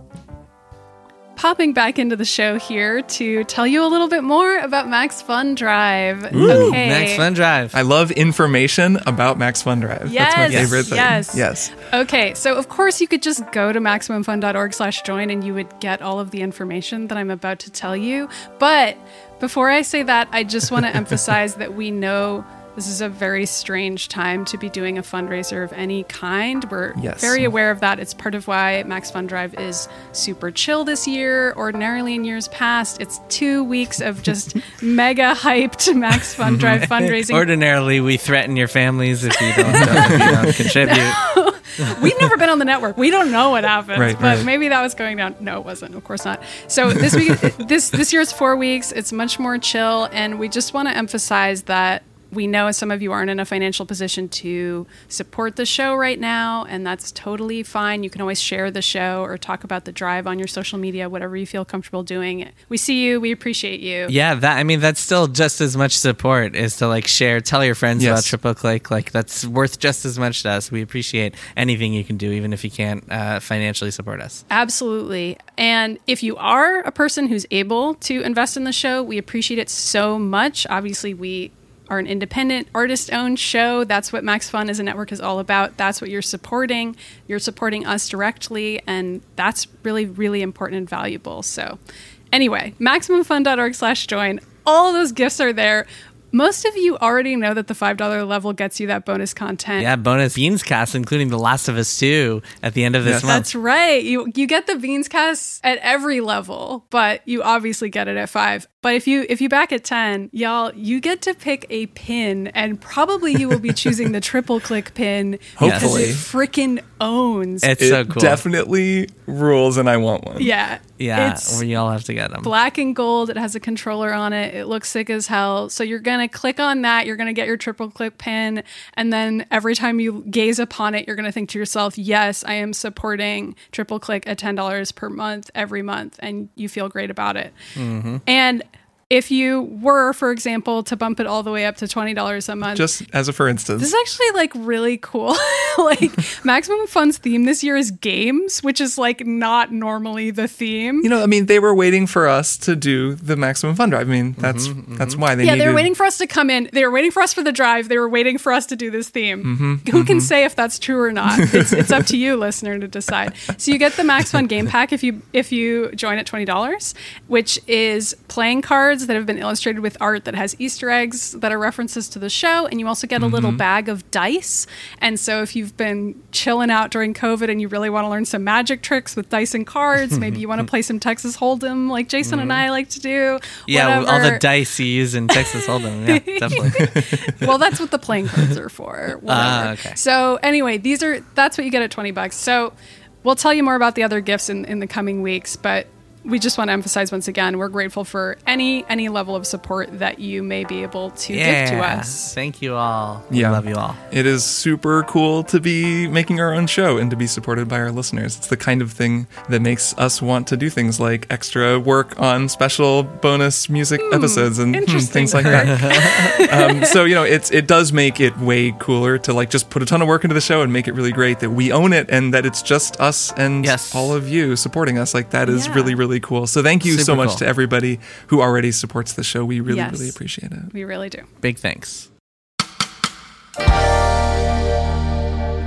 Popping back into the show here to tell you a little bit more about Max Fun Drive. Ooh, okay. Max Fun Drive. I love information about Max Fun Drive. Yes, That's my favorite thing. yes. Yes. Okay, so of course you could just go to maximum fun dot org slash join and you would get all of the information that I'm about to tell you. But before I say that, I just want to emphasize that we know this is a very strange time to be doing a fundraiser of any kind. We're Yes. very aware of that. It's part of why Max Fun Drive is super chill this year. Ordinarily in years past, it's two weeks of just mega hyped Max Fun Drive fundraising. Ordinarily, we threaten your families if you don't, uh, if you don't contribute. We've never been on the network. We don't know what happens, Right, but right. maybe that was going down. No, it wasn't. Of course not. So this week, this this year's four weeks. It's much more chill, and we just want to emphasize that we know some of you aren't in a financial position to support the show right now, and that's totally fine. You can always share the show or talk about the drive on your social media, whatever you feel comfortable doing. We see you. We appreciate you. Yeah, that I mean, that's still just as much support is to like share, tell your friends Yes. about Triple Click. Like that's worth just as much to us. We appreciate anything you can do, even if you can't uh, financially support us. Absolutely. And if you are a person who's able to invest in the show, we appreciate it so much. Obviously, we are an independent, artist-owned show. That's what Max Fun as a network is all about. That's what you're supporting. You're supporting us directly, and that's really, really important and valuable. So anyway, maximum fun dot org slash join. All of those gifts are there. Most of you already know that the five dollar level gets you that bonus content. Yeah, bonus Beans cast, including The Last of Us two at the end of this Yes. month. That's right. You you get the Beans cast at every level, but you obviously get it at five. But if you if you back at ten, y'all, you get to pick a pin, and probably you will be choosing the triple click pin. Hopefully. because it freaking owns. It's It so cool. definitely rules, and I want one. yeah, yeah, It's we all have to get them. black and gold. It has a controller on it. It looks sick as hell. So you're gonna click on that. You're gonna get your triple click pin, and then every time you gaze upon it, you're gonna think to yourself, "Yes, I am supporting triple click at ten dollars per month every month," and you feel great about it. Mm-hmm. And if you were, for example, to bump it all the way up to twenty dollars a month, Just as a for instance. this is actually like really cool. Like Maximum Fun's theme this year is games, which is like not normally the theme. You know, I mean, they were waiting for us to do the Maximum Fun Drive. I mean, that's that's why they Yeah, needed... they were waiting for us to come in. They were waiting for us for the drive. They were waiting for us to do this theme. Mm-hmm, Who can say if that's true or not? It's, it's up to you, listener, to decide. So you get the Max Fun game pack if you if you join at twenty dollars, which is playing cards that have been illustrated with art that has Easter eggs that are references to the show, and you also get a little bag of dice. And so if you've been chilling out during COVID and you really want to learn some magic tricks with dice and cards, maybe you want to play some Texas Hold'em like Jason and I like to do. Yeah, whatever. all the dice you use in Texas Hold'em. Yeah, definitely. Well, that's what the playing cards are for. Whatever. Ah, okay. So anyway, these are that's what you get at twenty bucks. So we'll tell you more about the other gifts in, in the coming weeks, but we just want to emphasize once again, we're grateful for any any level of support that you may be able to yeah. give to us. Thank you all. Yeah. We love you all. It is super cool to be making our own show and to be supported by our listeners. It's the kind of thing that makes us want to do things like extra work on special bonus music episodes and hmm, interesting, things like that. um, so, you know, it's it does make it way cooler to like just put a ton of work into the show and make it really great that we own it and that it's just us and Yes. all of you supporting us. Like that is Yeah. really, really cool. So thank you Super so much cool. to everybody who already supports the show. We really, Yes. really appreciate it. We really do. Big thanks.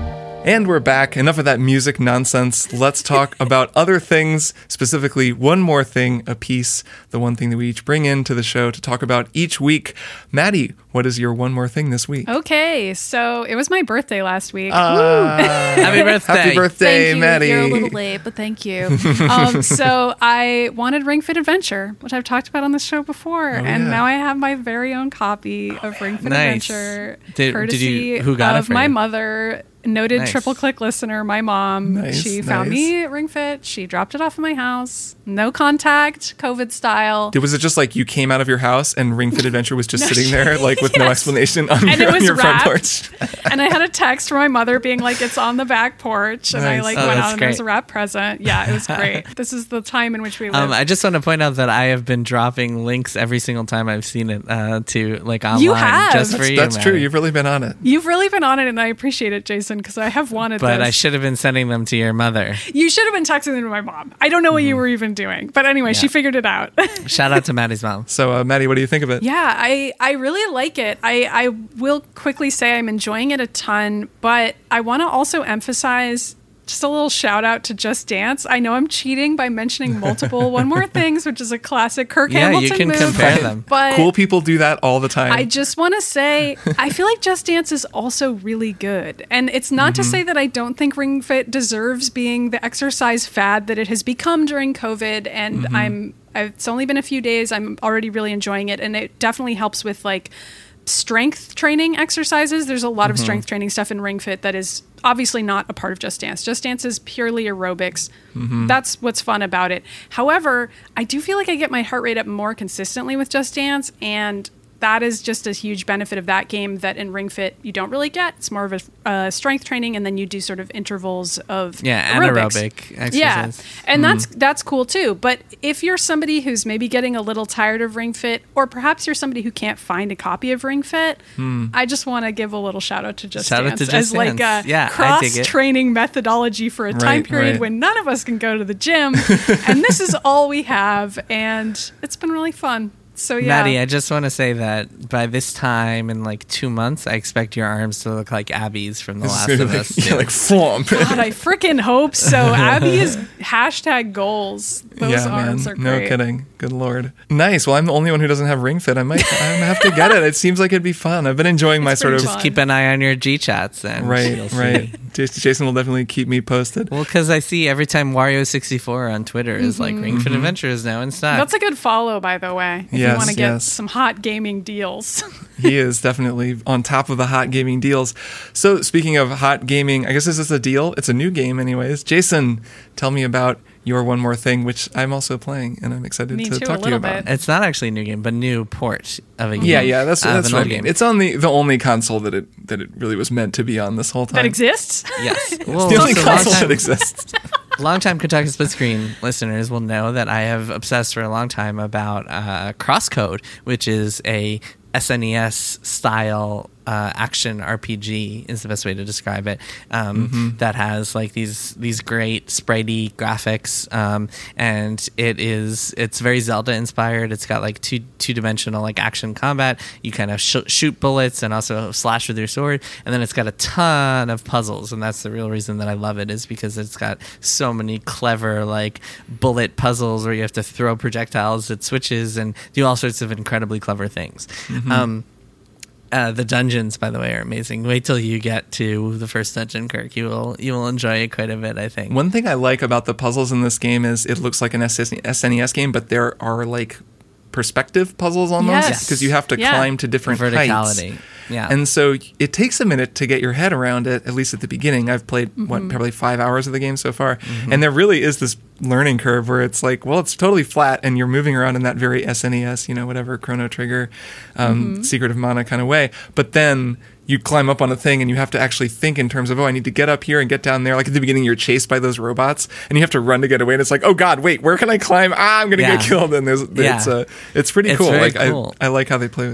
And we're back. Enough of that music nonsense. Let's talk about other things, specifically one more thing a piece, the one thing that we each bring into the show to talk about each week. Maddie, what is your one more thing this week? Okay, so it was my birthday last week. Uh, Happy birthday. Happy birthday, Thank you. Maddie. You're a little late, but thank you. um, so I wanted Ring Fit Adventure, which I've talked about on the show before, Oh, and yeah. now I have my very own copy of Ring Fit Nice. Adventure, Did- did courtesy you- who got it of for my you? mother. Noted Nice. triple click listener, my mom. Nice, she found nice. me at Ring Fit. She dropped it off at my house. No contact, COVID style. Did- Was it just like you came out of your house and Ring Fit Adventure was just sitting there, like with no Yes. explanation on And your, it was on your front wrapped. porch? And I had a text from my mother being like, it's on the back porch. And I Nice. like Oh, went that's out and there was a great. wrap present. Yeah, it was great. This is the time in which we live. Um, I just want to point out that I have been dropping links every single time I've seen it uh, to like online. You have. just for That's, you. that's true. Maddie. You've really been on it. You've really been on it, and I appreciate it, Jason, because I have wanted But this. I should have been sending them to your mother. You should have been texting them to my mom. I don't know what you were even doing. But anyway, she Yeah. figured it out. Shout out to Maddie's mom. So, uh, Maddie, what do you think of it? Yeah, I, I really like it. I, I will quickly say I'm enjoying it a ton, but I want to also emphasize just a little shout out to Just Dance. I know I'm cheating by mentioning multiple One More Things, which is a classic Kirk Yeah, Hamilton you can move. compare them. But Cool people do that all the time. I just want to say, I feel like Just Dance is also really good. And it's not Mm-hmm. to say that I don't think Ring Fit deserves being the exercise fad that it has become during COVID. And Mm-hmm. I'm, I've, it's only been a few days. I'm already really enjoying it. And it definitely helps with like strength training exercises. There's a lot Mm-hmm. of strength training stuff in Ring Fit that is obviously not a part of Just Dance. Just Dance is purely aerobics. Mm-hmm. That's what's fun about it. However, I do feel like I get my heart rate up more consistently with Just Dance, and that is just a huge benefit of that game that in Ring Fit you don't really get. It's more of a uh, strength training, and then you do sort of intervals of Yeah, aerobics. anaerobic exercise. Yeah, and that's that's cool too. But if you're somebody who's maybe getting a little tired of Ring Fit, or perhaps you're somebody who can't find a copy of Ring Fit, I just want to give a little shout out to Just Shout out Dance to Just as like a Dance. Yeah, I dig it. cross training methodology for a time Right, period right. when none of us can go to the gym, and this is all we have, and it's been really fun. So yeah, Maddie, I just want to say that by this time in like two months, I expect your arms to look like Abby's from The This is Last gonna of be Us. like, yeah, too. like flump. God, I freaking hope so. Abby is hashtag goals. Those yeah, arms man. are No great. kidding. Good lord. Nice. Well, I'm the only one who doesn't have Ring Fit. I might I have to get it. It seems like it'd be fun. I've been enjoying my It's sort of pretty Just keep an eye on your G chats then. right, You'll see. right. Jas- Jason will definitely keep me posted. Well, because I see every time Wario sixty-four on Twitter is like Ring Fit Adventure is now in stock. That's a good follow, by the way. If Yes, you want to get yes. some hot gaming deals. He is definitely on top of the hot gaming deals. So, speaking of hot gaming, I guess this is a deal. It's a new game, anyways. Jason, tell me about your One More Thing, which I'm also playing, and I'm excited Me to too, talk a to you little about. bit. It's not actually a new game, but new port of a game. Yeah, yeah, that's of that's an what I old mean. game. It's on the the only console that it that it really was meant to be on this whole time. That exists? Yes. Well, The only so console long that time, exists. long-time Kentucky Split Screen listeners will know that I have obsessed for a long time about uh, Crosscode, which is a S N E S style uh, action R P G is the best way to describe it. Um, Mm-hmm. That has like these these great spritey graphics, um, and it is it's very Zelda inspired. It's got like two two dimensional like action combat. You kind of sh- shoot bullets and also slash with your sword, and then it's got a ton of puzzles, and that's the real reason that I love it is because it's got so many clever like bullet puzzles where you have to throw projectiles at switches and do all sorts of incredibly clever things. Um, uh, the dungeons, by the way, are amazing. Wait till you get to the first dungeon, Kirk. You will you will enjoy it quite a bit, I think. One thing I like about the puzzles in this game is it looks like an S N E S game, but there are like perspective puzzles almost Yes. because you have to Yeah. climb to different heights. Verticality. Yeah. And so it takes a minute to get your head around it, at least at the beginning. I've played, Mm-hmm. what, probably five hours of the game so far. And there really is this learning curve where it's like, well, it's totally flat and you're moving around in that very S N E S, you know, whatever, Chrono Trigger, um, Mm-hmm. Secret of Mana kind of way. But then you climb up on a thing and you have to actually think in terms of, oh, I need to get up here and get down there. Like at the beginning, you're chased by those robots and you have to run to get away. And it's like, oh God, wait, where can I climb? Ah, I'm going to Yeah. get killed. And there's, Yeah. it's, uh, it's pretty It's cool. very Like cool. I, I like how they play with that.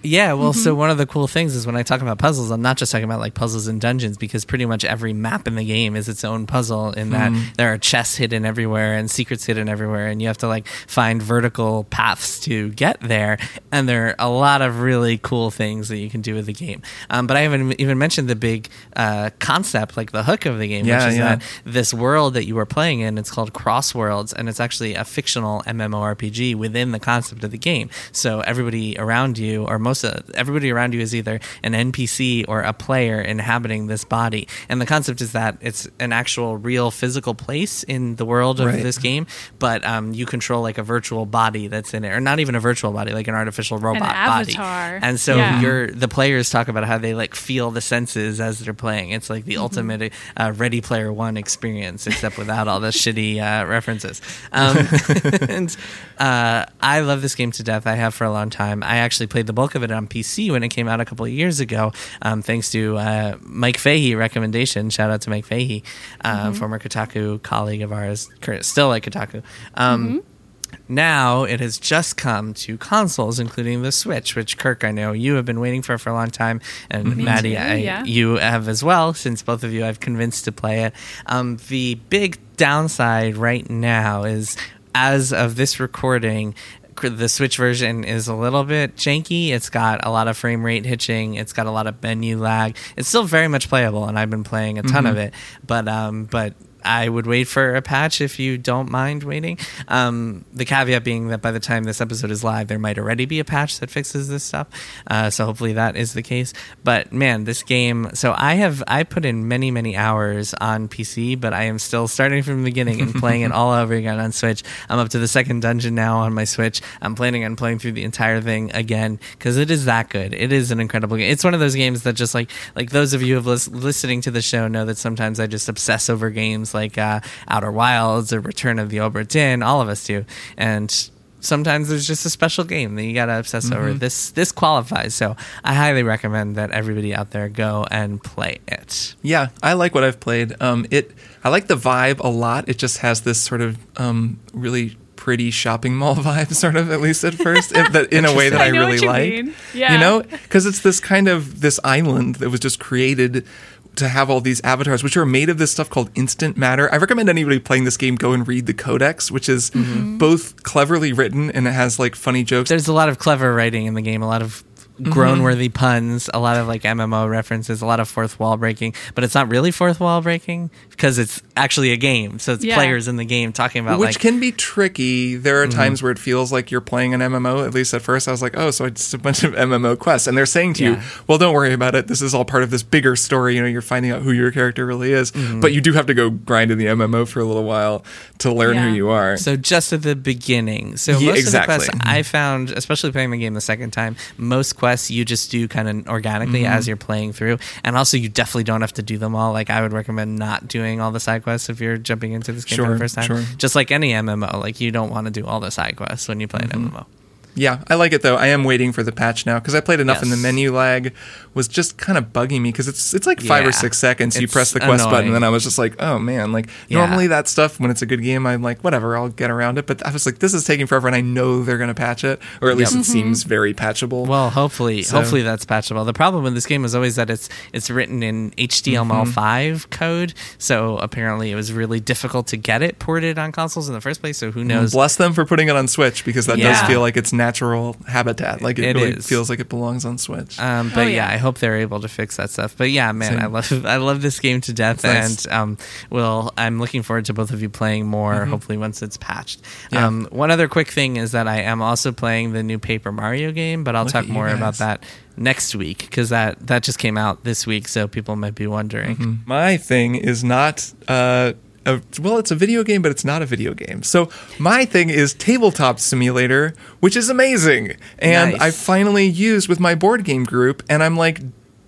Yeah, well, mm-hmm. so one of the cool things is when I talk about puzzles, I'm not just talking about like puzzles and dungeons, because pretty much every map in the game is its own puzzle in that mm. there are chests hidden everywhere and secrets hidden everywhere, and you have to like find vertical paths to get there, and there are a lot of really cool things that you can do with the game. Um, but I haven't even mentioned the big uh, concept, like the hook of the game, yeah, which is yeah. that this world that you are playing in, it's called Crossworlds, and it's actually a fictional MMORPG within the concept of the game. So everybody around you, or most Most of, everybody around you is either an N P C or a player inhabiting this body. And the concept is that it's an actual real physical place in the world of right. this game, but um, you control like a virtual body that's in it, or not even a virtual body, like an artificial robot an body. Avatar. And so yeah. you're, the players talk about how they like feel the senses as they're playing. It's like the mm-hmm. ultimate uh, Ready Player One experience, except without all the shitty uh, references. Um, and uh, I love this game to death. I have for a long time. I actually played the bulk of it on P C when it came out a couple of years ago, um, thanks to uh, Mike Fahey recommendation. Shout out to Mike Fahey, uh, mm-hmm. former Kotaku colleague of ours, still at Kotaku. Um, mm-hmm. Now it has just come to consoles, including the Switch, which, Kirk, I know you have been waiting for for a long time, and mm-hmm. Maddie, too, I, yeah. you have as well, since both of you I've convinced to play it. Um, the big downside right now is, as of this recording, the Switch version is a little bit janky. It's got a lot of frame rate hitching. It's got a lot of menu lag. It's still very much playable, and I've been playing a ton mm-hmm. of it. But um, but I would wait for a patch if you don't mind waiting. Um, the caveat being that by the time this episode is live, there might already be a patch that fixes this stuff. Uh, so hopefully that is the case. But man, this game. So I have I put in many many hours on P C, but I am still starting from the beginning and playing it all over again on Switch. I'm up to the second dungeon now on my Switch. I'm planning on playing through the entire thing again because it is that good. It is an incredible game. It's one of those games that just like like those of you who have lis- listening to the show know that sometimes I just obsess over games like uh, Outer Wilds or Return of the Obra Dinn. All of us do, and sometimes there's just a special game that you gotta obsess mm-hmm. over. This this qualifies, so I highly recommend that everybody out there go and play it. Yeah, I like what I've played. Um, it I like the vibe a lot. It just has this sort of um, really pretty shopping mall vibe, sort of, at least at first, in, that, in a way that I, I really you like. Mean. Yeah. You know, because it's this kind of this island that was just created to have all these avatars, which are made of this stuff called instant matter. I recommend anybody playing this game go and read the codex, which is mm-hmm. both cleverly written and it has like funny jokes. There's a lot of clever writing in the game, a lot of groan-worthy mm-hmm. puns, a lot of like M M O references, a lot of fourth wall breaking, but it's not really fourth wall breaking because it's actually a game, so it's yeah. players in the game talking about which like, can be tricky. There are mm-hmm. times where it feels like you're playing an M M O. At least at first I was like, oh, so it's a bunch of M M O quests, and they're saying to yeah. you, well, don't worry about it, this is all part of this bigger story. You know, you're finding out who your character really is, mm-hmm. but you do have to go grind in the M M O for a little while to learn yeah. who you are. So just at the beginning, so most yeah, exactly. of the quests I found, especially playing the game the second time, most quests you just do kind of organically mm-hmm. as you're playing through, and also you definitely don't have to do them all. Like I would recommend not doing all the side quests if you're jumping into this game sure, for the first time. Sure. Just like any M M O, like you don't want to do all the side quests when you play mm-hmm. an M M O. Yeah, I like it though. I am waiting for the patch now because I played enough yes. and the menu lag was just kind of bugging me because it's it's like five yeah, or six seconds. You press the quest annoying. button and then I was just like, oh man, like yeah. normally that stuff when it's a good game, I'm like, whatever, I'll get around it. But I was like, this is taking forever and I know they're going to patch it, or at least yep. it seems very patchable. Well, hopefully, so. hopefully that's patchable. The problem with this game is always that it's it's written in H T M L five mm-hmm. code, so apparently it was really difficult to get it ported on consoles in the first place. So who knows? Bless them for putting it on Switch because that yeah. does feel like its natural habitat. Like it, it really is. feels like it belongs on Switch. Um, but oh, yeah. yeah, I hope they're able to fix that stuff. But yeah, man, Same. I love I love this game to death, nice. and um, well, I'm looking forward to both of you playing more. Mm-hmm. Hopefully, once it's patched. Yeah. Um, one other quick thing is that I am also playing the new Paper Mario game, but I'll Look talk at you more guys. about that next week because that that just came out this week, so people might be wondering. Mm-hmm. My thing is not. Uh, A, well, it's a video game, but it's not a video game. So my thing is Tabletop Simulator, which is amazing. And Nice. I finally used with my board game group, and I'm like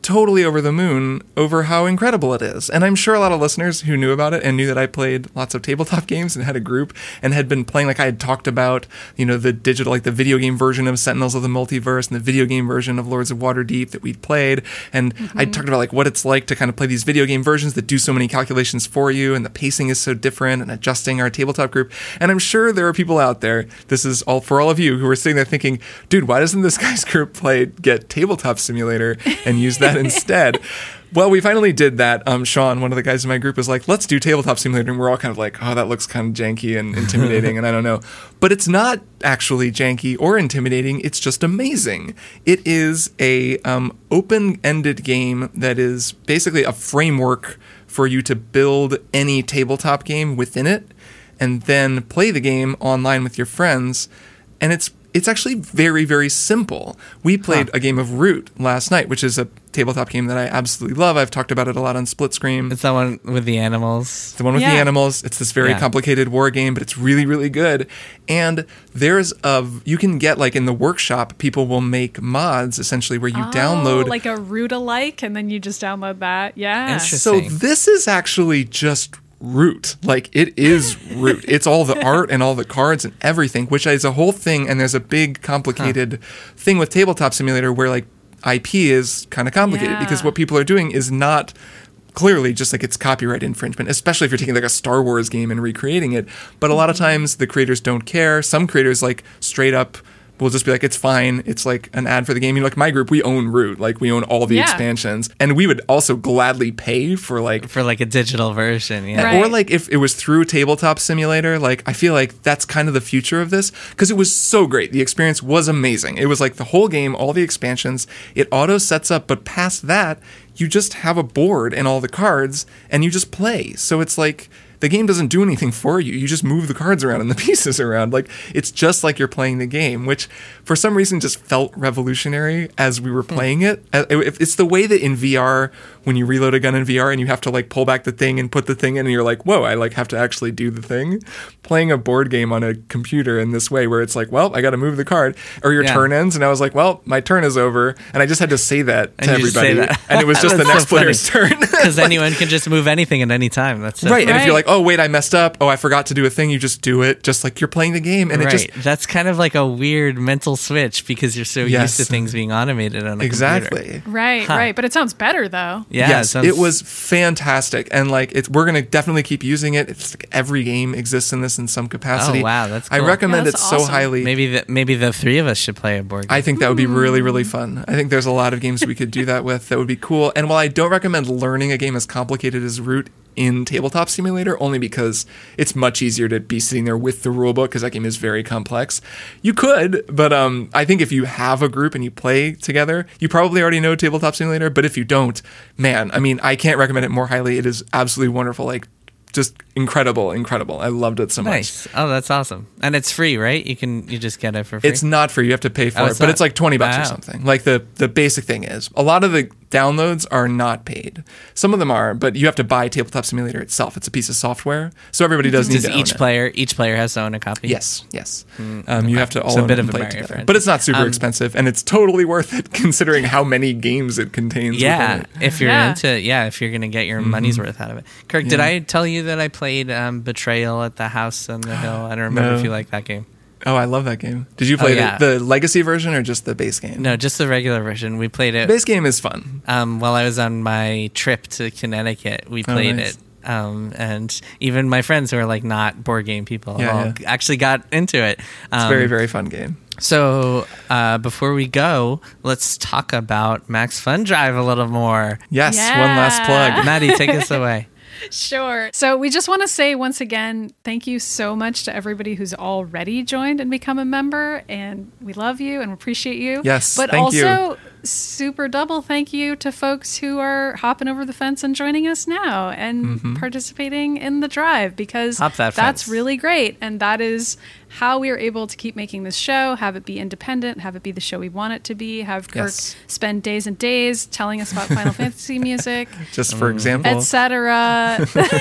totally over the moon over how incredible it is. And I'm sure a lot of listeners who knew about it and knew that I played lots of tabletop games and had a group and had been playing, like I had talked about, you know, the digital, like the video game version of Sentinels of the Multiverse and the video game version of Lords of Waterdeep that we'd played. And mm-hmm. I talked about like what it's like to kind of play these video game versions that do so many calculations for you, and the pacing is so different, and adjusting our tabletop group. And I'm sure there are people out there, this is all for all of you, who are sitting there thinking, dude, why doesn't this guy's group play Get Tabletop Simulator and use that instead? Well, we finally did that. Um, Sean, one of the guys in my group, was like, let's do Tabletop Simulator. And we're all kind of like, oh, that looks kind of janky and intimidating, and I don't know. But it's not actually janky or intimidating. It's just amazing. It is a um, open-ended game that is basically a framework for you to build any tabletop game within it and then play the game online with your friends. And it's It's actually very, very simple. We played huh. a game of Root last night, which is a tabletop game that I absolutely love. I've talked about it a lot on Split Screen. It's that one with the animals. The one with yeah. the animals. It's this very yeah. complicated war game, but it's really, really good. And there's a, you can get, like in the workshop, people will make mods, essentially, where you oh, download. like a Root-alike, and then you just download that. Yeah. So this is actually just Root. Like, it is Root. It's all the art and all the cards and everything, which is a whole thing. And there's a big complicated huh. thing with Tabletop Simulator where like I P is kind of complicated yeah. because what people are doing is not clearly just like it's copyright infringement, especially if you're taking like a Star Wars game and recreating it. But a lot of times the creators don't care. Some creators like straight up will just be like, it's fine. It's like an ad for the game. You know, like my group, we own Root. Like we own all the yeah. expansions, and we would also gladly pay for like for like a digital version, yeah. Right. Or like if it was through Tabletop Simulator. Like I feel like that's kind of the future of this because it was so great. The experience was amazing. It was like the whole game, all the expansions. It auto sets up, but past that, you just have a board and all the cards, and you just play. So it's like the game doesn't do anything for you. You just move the cards around and the pieces around. Like, it's just like you're playing the game, which for some reason just felt revolutionary as we were playing it. It's the way that in V R, when you reload a gun in V R and you have to like pull back the thing and put the thing in and you're like, whoa, I like have to actually do the thing. Playing a board game on a computer in this way where it's like, well, I got to move the card, or your yeah. turn ends. And I was like, well, my turn is over. And I just had to say that to and everybody. That. And it was just the next so player's turn. Because like, anyone can just move anything at any time. That's so right. Funny. And if you're like, oh, wait, I messed up. Oh, I forgot to do a thing. You just do it just like you're playing the game. And right. it just. That's kind of like a weird mental switch because you're so yes. used to things being automated on a exactly. computer. Right, huh. right. But it sounds better though. Yeah. Yes, it, sounds... it was fantastic. And like, it's, we're going to definitely keep using it. It's like every game exists in this in some capacity. Oh, wow. That's cool. I recommend yeah, it awesome. so highly. Maybe the, maybe the three of us should play a board game. I think that would be really, really fun. I think there's a lot of games we could do that with that would be cool. And while I don't recommend learning a game as complicated as Root in Tabletop Simulator, only because it's much easier to be sitting there with the rulebook because that game is very complex. You could, but um, I think if you have a group and you play together, you probably already know Tabletop Simulator. But if you don't, man, I mean, I can't recommend it more highly. It is absolutely wonderful. Like, just incredible, incredible. I loved it so nice. much. Oh, that's awesome. And it's free, right? You can you just get it for free? It's not free. You have to pay for oh, it, but not? it's like twenty bucks wow. or something. Like the, the basic thing is. A lot of the downloads are not paid. Some of them are, but you have to buy Tabletop Simulator itself. It's a piece of software, so everybody does need Does to each own player it. Each player has to own a copy? Yes, yes. Mm, um, okay. You have to all so own a bit it and of a play it barrier together. for But it's not super um, expensive, and it's totally worth it considering how many games it contains. Yeah, within it. if you're Yeah. into yeah, if you're gonna get your Mm-hmm. money's worth out of it. Kirk, Yeah. did I tell you that I played um, Betrayal at the House on the Hill? I don't remember No. if you like that game. Oh, I love that game. Did you play Oh, yeah. the, the legacy version or just the base game? No, just the regular version. We played The it base game is fun. um, while I was on my trip to Connecticut. We played Oh, nice. it. Um, and even my friends who are like not board game people Yeah, all yeah. actually got into it. Um, It's a very, very fun game. So uh, before we go, let's talk about Max Fun Drive a little more. Yes, Yeah. one last plug. Maddie, take us away. Sure. So we just want to say once again, thank you so much to everybody who's already joined and become a member. And we love you and appreciate you. Yes, But thank you. also, super double thank you to folks who are hopping over the fence and joining us now and Mm-hmm. participating in the drive, because Hop that that's fence. really great. And that is how we are able to keep making this show, have it be independent, have it be the show we want it to be, have Kirk Yes. spend days and days telling us about Final Fantasy music, Just for example. etc.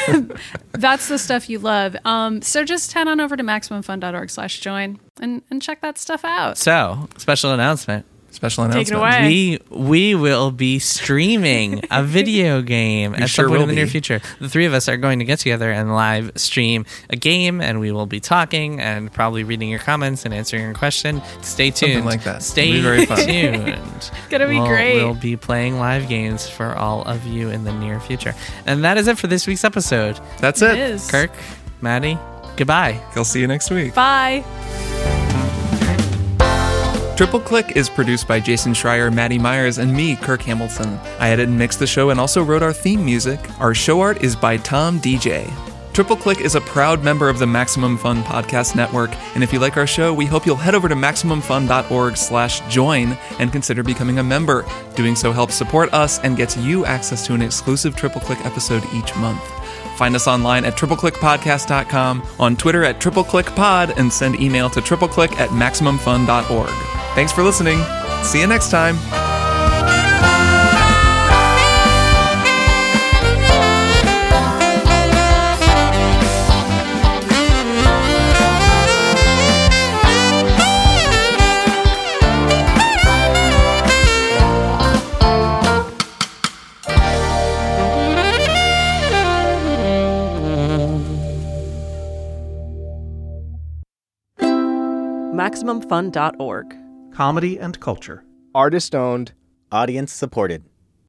That's the stuff you love. Um, so just head on over to maximum fun dot org slash join and, and check that stuff out. So, special announcement. Special Take it announcement. away. We we will be streaming a video game at sure some point will in the near be. future. The three of us are going to get together and live stream a game, and we will be talking and probably reading your comments and answering your question. Stay tuned. Something like that. Stay It'll be very fun. tuned. It's gonna be we'll, great. We'll be playing live games for all of you in the near future. And that is it for this week's episode. That's It it. is. Kirk, Maddie, goodbye. I'll see you next week. Bye. Triple Click is produced by Jason Schreier, Maddie Myers, and me, Kirk Hamilton. I edit and mixed the show and also wrote our theme music. Our show art is by Tom D J. Triple Click is a proud member of the Maximum Fun Podcast Network, and if you like our show, we hope you'll head over to maximumfun.org slash join and consider becoming a member. Doing so helps support us and gets you access to an exclusive Triple Click episode each month. Find us online at triple click podcast dot com, on Twitter at triple click pod, and send email to tripleclick at maximumfun dot org. Thanks for listening. See you next time. maximum fun dot org. Comedy and culture. Artist owned. Audience supported.